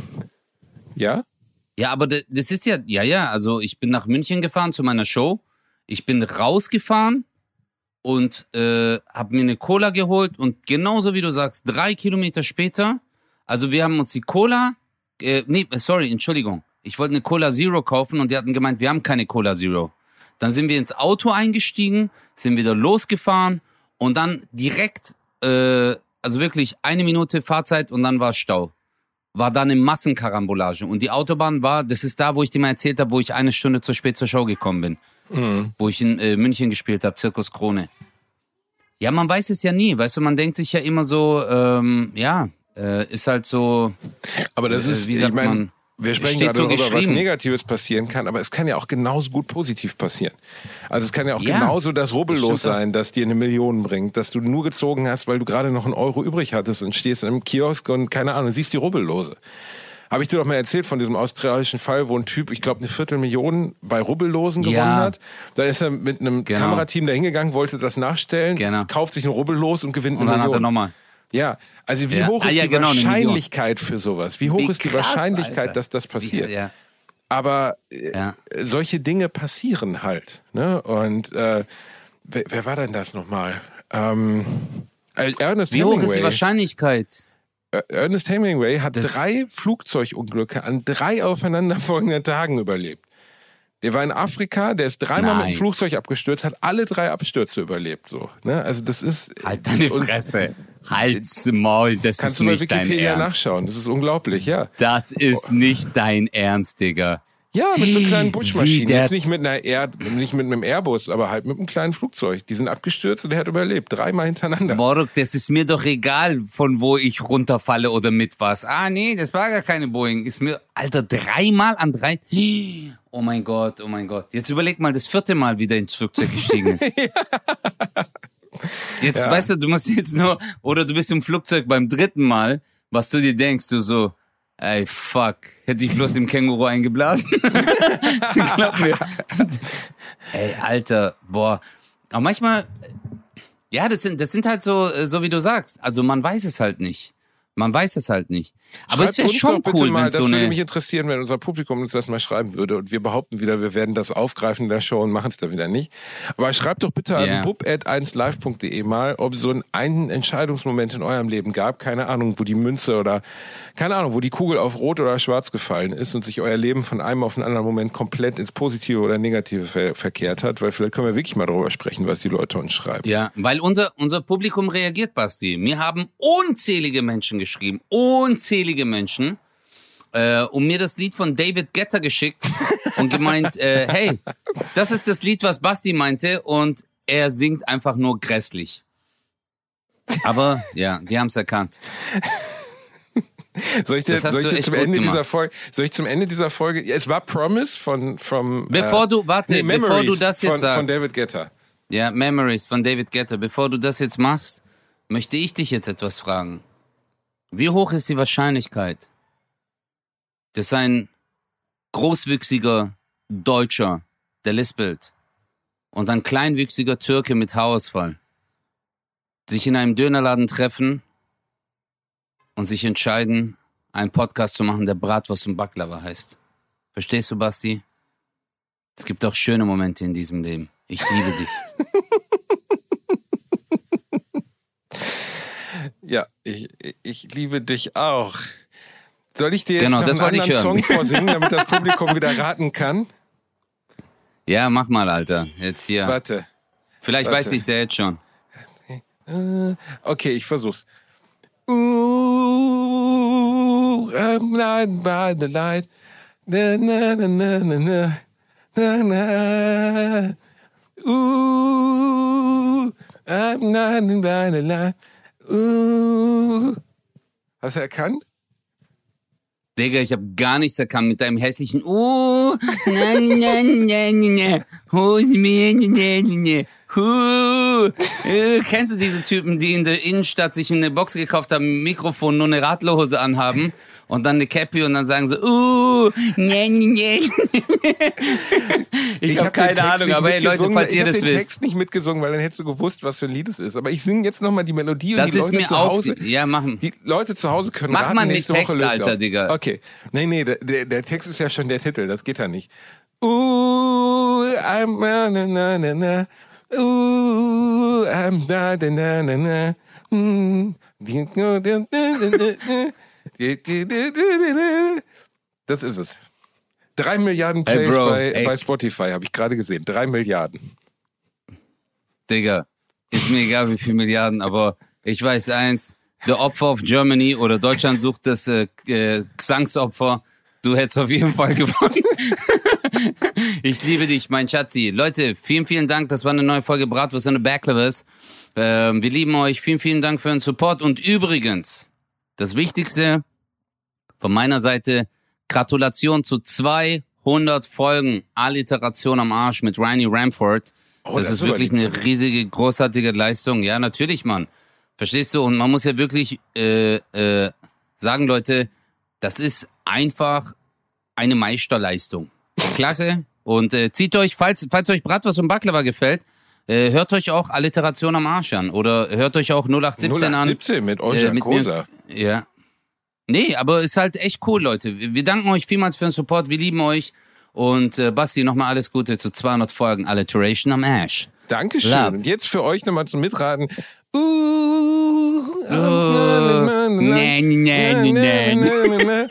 Ja? Ja, aber das ist ja, ja, ja, also ich bin nach München gefahren zu meiner Show. Ich bin rausgefahren und äh, habe mir eine Cola geholt und genauso wie du sagst, drei Kilometer später, also wir haben uns die Cola, äh, nee, sorry, Entschuldigung, ich wollte eine Cola Zero kaufen und die hatten gemeint, wir haben keine Cola Zero. Dann sind wir ins Auto eingestiegen, sind wieder losgefahren und dann direkt, äh, also wirklich eine Minute Fahrzeit und dann war Stau. War da eine Massenkarambolage und die Autobahn war, das ist da, wo ich dir mal erzählt habe, wo ich eine Stunde zu spät zur Show gekommen bin. Mhm. Wo ich in äh, München gespielt habe, Zirkus Krone. Ja, man weiß es ja nie, weißt du, man denkt sich ja immer so, ähm, ja, äh, ist halt so. Aber das ist, äh, wie sagt ich mein, man, wir sprechen steht gerade so darüber, was geschrieben. Negatives passieren kann, aber es kann ja auch genauso gut positiv passieren. Also es kann ja auch Ja, genauso das Rubbellos das stimmt auch. sein, das dir eine Million bringt, dass du nur gezogen hast, weil du gerade noch einen Euro übrig hattest und stehst im Kiosk und keine Ahnung, siehst die Rubbellose. Habe ich dir doch mal erzählt von diesem australischen Fall, wo ein Typ, ich glaube, eine Viertelmillion bei Rubbellosen gewonnen Ja. hat. Da ist er mit einem Genau. Kamerateam da hingegangen, wollte das nachstellen, Genau. kauft sich ein Rubbellos und gewinnt Und eine dann Million. hat er nochmal. Ja, also wie Ja. hoch ist Ah, ja, die genau, eine Wahrscheinlichkeit für sowas? Wie hoch Wie ist die krass, Wahrscheinlichkeit, Alter. dass das passiert? Ja. Aber äh, Ja. solche Dinge passieren halt. Ne? Und äh, wer, wer war denn das nochmal? Ähm, Ernest Wie hoch Hemingway. ist die Wahrscheinlichkeit? Ernest Hemingway hat Das- drei Flugzeugunglücke an drei aufeinanderfolgenden Tagen überlebt. Der war in Afrika, der ist dreimal mit Nein. dem Flugzeug abgestürzt, hat alle drei Abstürze überlebt. So, ne? Also das ist. Halt deine und- Fresse. Halt's Maul, das Kannst ist du bei nicht dein Wikipedia Ernst. nachschauen. Das ist unglaublich, ja. Das ist nicht dein Ernst, Digga. Ja, mit so kleinen Wie Buschmaschinen. der- Jetzt nicht mit einer Air, nicht mit einem Airbus, aber halt mit einem kleinen Flugzeug. Die sind abgestürzt und der hat überlebt. Dreimal hintereinander. Moruk, das ist mir doch egal, von wo ich runterfalle oder mit was. Ah, nee, das war gar keine Boeing. Ist mir, Alter, dreimal an drei. Oh mein Gott, oh mein Gott. Jetzt überleg mal, das vierte Mal wieder ins Flugzeug gestiegen ist. Jetzt, Ja. weißt du, du musst jetzt nur, oder du bist im Flugzeug beim dritten Mal, was du dir denkst, du so, ey, fuck, hätte ich bloß dem Känguru eingeblasen? Glaub mir. Ey, Alter, boah. Aber manchmal, ja, das sind, das sind halt so, so wie du sagst. Also man weiß es halt nicht. Man weiß es halt nicht. Aber es Schreibt wäre uns schon doch bitte cool, mal, wenn so das würde eine... mich interessieren, wenn unser Publikum uns das mal schreiben würde und wir behaupten wieder, wir werden das aufgreifen in der Show und machen es dann wieder nicht. Aber schreibt doch bitte Yeah. an bub at eins live punkt de mal, ob es so einen Entscheidungsmoment in eurem Leben gab, keine Ahnung, wo die Münze oder, keine Ahnung, wo die Kugel auf rot oder schwarz gefallen ist und sich euer Leben von einem auf den anderen Moment komplett ins Positive oder Negative ver verkehrt hat, weil vielleicht können wir wirklich mal darüber sprechen, was die Leute uns schreiben. Ja, weil unser, unser Publikum reagiert, Basti. Mir haben unzählige Menschen geschrieben, unzählige Menschen, äh, und mir das Lied von David Guetta geschickt und gemeint, äh, hey, das ist das Lied, was Basti meinte und er singt einfach nur grässlich. Aber ja, die haben es erkannt. Soll ich dir, Das hast soll ich du dir echt zum gut Ende gemacht. dieser Folge, soll ich zum Ende dieser Folge, ja, es war Promise von, from, Bevor äh, du, warte, nee, bevor Memories du das jetzt von, sagst. von David Guetta. Ja, Memories von David Guetta. Bevor du das jetzt machst, möchte ich dich jetzt etwas fragen. Wie hoch ist die Wahrscheinlichkeit, dass ein großwüchsiger Deutscher, der lispelt, und ein kleinwüchsiger Türke mit Haarausfall sich in einem Dönerladen treffen und sich entscheiden, einen Podcast zu machen, der Bratwurst und Baklava heißt? Verstehst du, Basti? Es gibt auch schöne Momente in diesem Leben. Ich liebe dich. Ja, ich, ich liebe dich auch. Soll ich dir jetzt Genau, noch das einen wollte ich anderen Song hören. vorsingen, damit das Publikum wieder raten kann? Ja, mach mal, Alter. Jetzt hier. Warte. Vielleicht warte. weiß ich es ja jetzt schon. Okay, ich versuch's. Ooh, I'm blinded by the light. Na, na, na, na, na, na. Na, na. Ooh, I'm blinded by the light. Ooh. Hast du erkannt? Digga, ich hab gar nichts erkannt mit deinem hässlichen Uh, na, na, na, na, na, hol mir, na, na, na, Huh, äh, kennst du diese Typen, die in der Innenstadt sich eine Box gekauft haben, ein Mikrofon, nur eine Radlerhose anhaben und dann eine Cappy und dann sagen so, uh, ne, ne, ne. Ich, ich habe hab keine Ahnung, aber hey Leute, falls ihr das wisst. Ich habe den Text nicht mitgesungen, weil dann hättest du gewusst, was für ein Lied es ist. Aber ich singe jetzt nochmal die Melodie das und die ist Leute mir zu Hause. Ja, machen. Die Leute zu Hause können Mach raten, mal mit nächste Text, Woche Alter, Digga. Okay. Nee, nee, der, der, der Text ist ja schon der Titel, das geht ja nicht. Uh, I'm na na na na na. Uh, I'm na na na na na. Mm. Das ist es. Drei Milliarden Plays hey Bro, bei, bei Spotify, habe ich gerade gesehen. Drei Milliarden. Digga, ist mir egal wie viele Milliarden, aber ich weiß eins, The Opfer of Germany oder Deutschland sucht das äh, äh, Gesangsopfer. Du hättest auf jeden Fall gewonnen. Ich liebe dich, mein Schatzi. Leute, vielen, vielen Dank. Das war eine neue Folge Bratwurst und Backlavas. Ähm, wir lieben euch. Vielen, vielen Dank für den Support. Und übrigens, das Wichtigste von meiner Seite, Gratulation zu zweihundert Folgen Alliteration am Arsch mit Ronnie Ramford. Oh, das, das ist wirklich eine riesige, großartige Leistung. Ja, natürlich, Mann. Verstehst du? Und man muss ja wirklich äh, äh, sagen, Leute, das ist einfach eine Meisterleistung. Ist klasse. Und äh, zieht euch, falls, falls euch Bratwurst und Baklava gefällt, äh, hört euch auch Alliteration am Arsch an. Oder hört euch auch null acht siebzehn an. null acht siebzehn mit euch, äh, Kosa. Ja. Nee, aber ist halt echt cool, Leute. Wir danken euch vielmals für den Support. Wir lieben euch. Und äh, Basti, nochmal alles Gute zu zweihundert Folgen Alliteration am Arsch. Dankeschön. Love. Und jetzt für euch nochmal zum Mitraten. Uh, uh, na, nee, nee, nee, nee.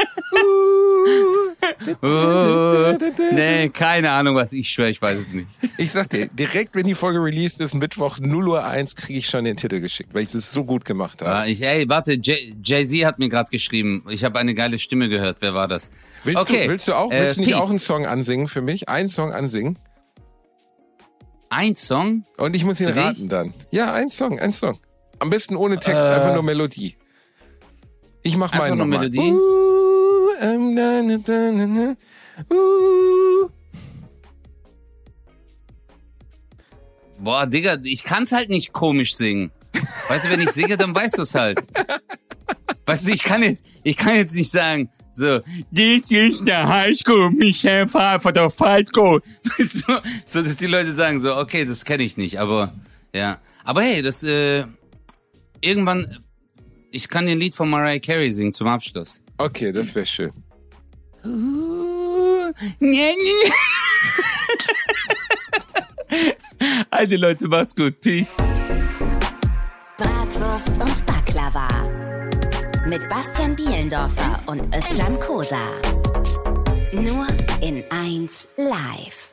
Oh, nee, keine Ahnung was, ich schwöre, ich weiß es nicht. Ich sag dir, direkt wenn die Folge released ist, Mittwoch null Uhr eins, kriege ich schon den Titel geschickt, weil ich das so gut gemacht habe. Ah, ich, ey, warte, Jay-Z hat mir gerade geschrieben, ich habe eine geile Stimme gehört, wer war das? Willst, okay. du, willst du auch, willst äh, du nicht Peace. auch einen Song ansingen für mich? Einen Song ansingen? Ein Song? Und ich muss ihn raten dich? dann. Ja, ein Song, ein Song. Am besten ohne Text, äh, einfach nur Melodie. Ich mach meinen nochmal. Melodie? Uh, um, na, na, na, na, uh. Boah, Digga, ich kann's halt nicht komisch singen. Weißt du, wenn ich singe, dann weißt du's halt. Weißt du, ich kann jetzt, ich kann jetzt nicht sagen, so, this is the high school, Michelle Pfeiffer for the fight goal. So, so, dass die Leute sagen so, okay, das kenne ich nicht, aber, ja. Aber hey, das, äh, irgendwann, ich kann den Lied von Mariah Carey singen zum Abschluss. Okay, das wäre schön. Uh, nee, nee. Also Leute, macht's gut. Peace. Bratwurst und Baklava. Mit Bastian Bielendorfer und Özcan Kosa. Nur in eins live.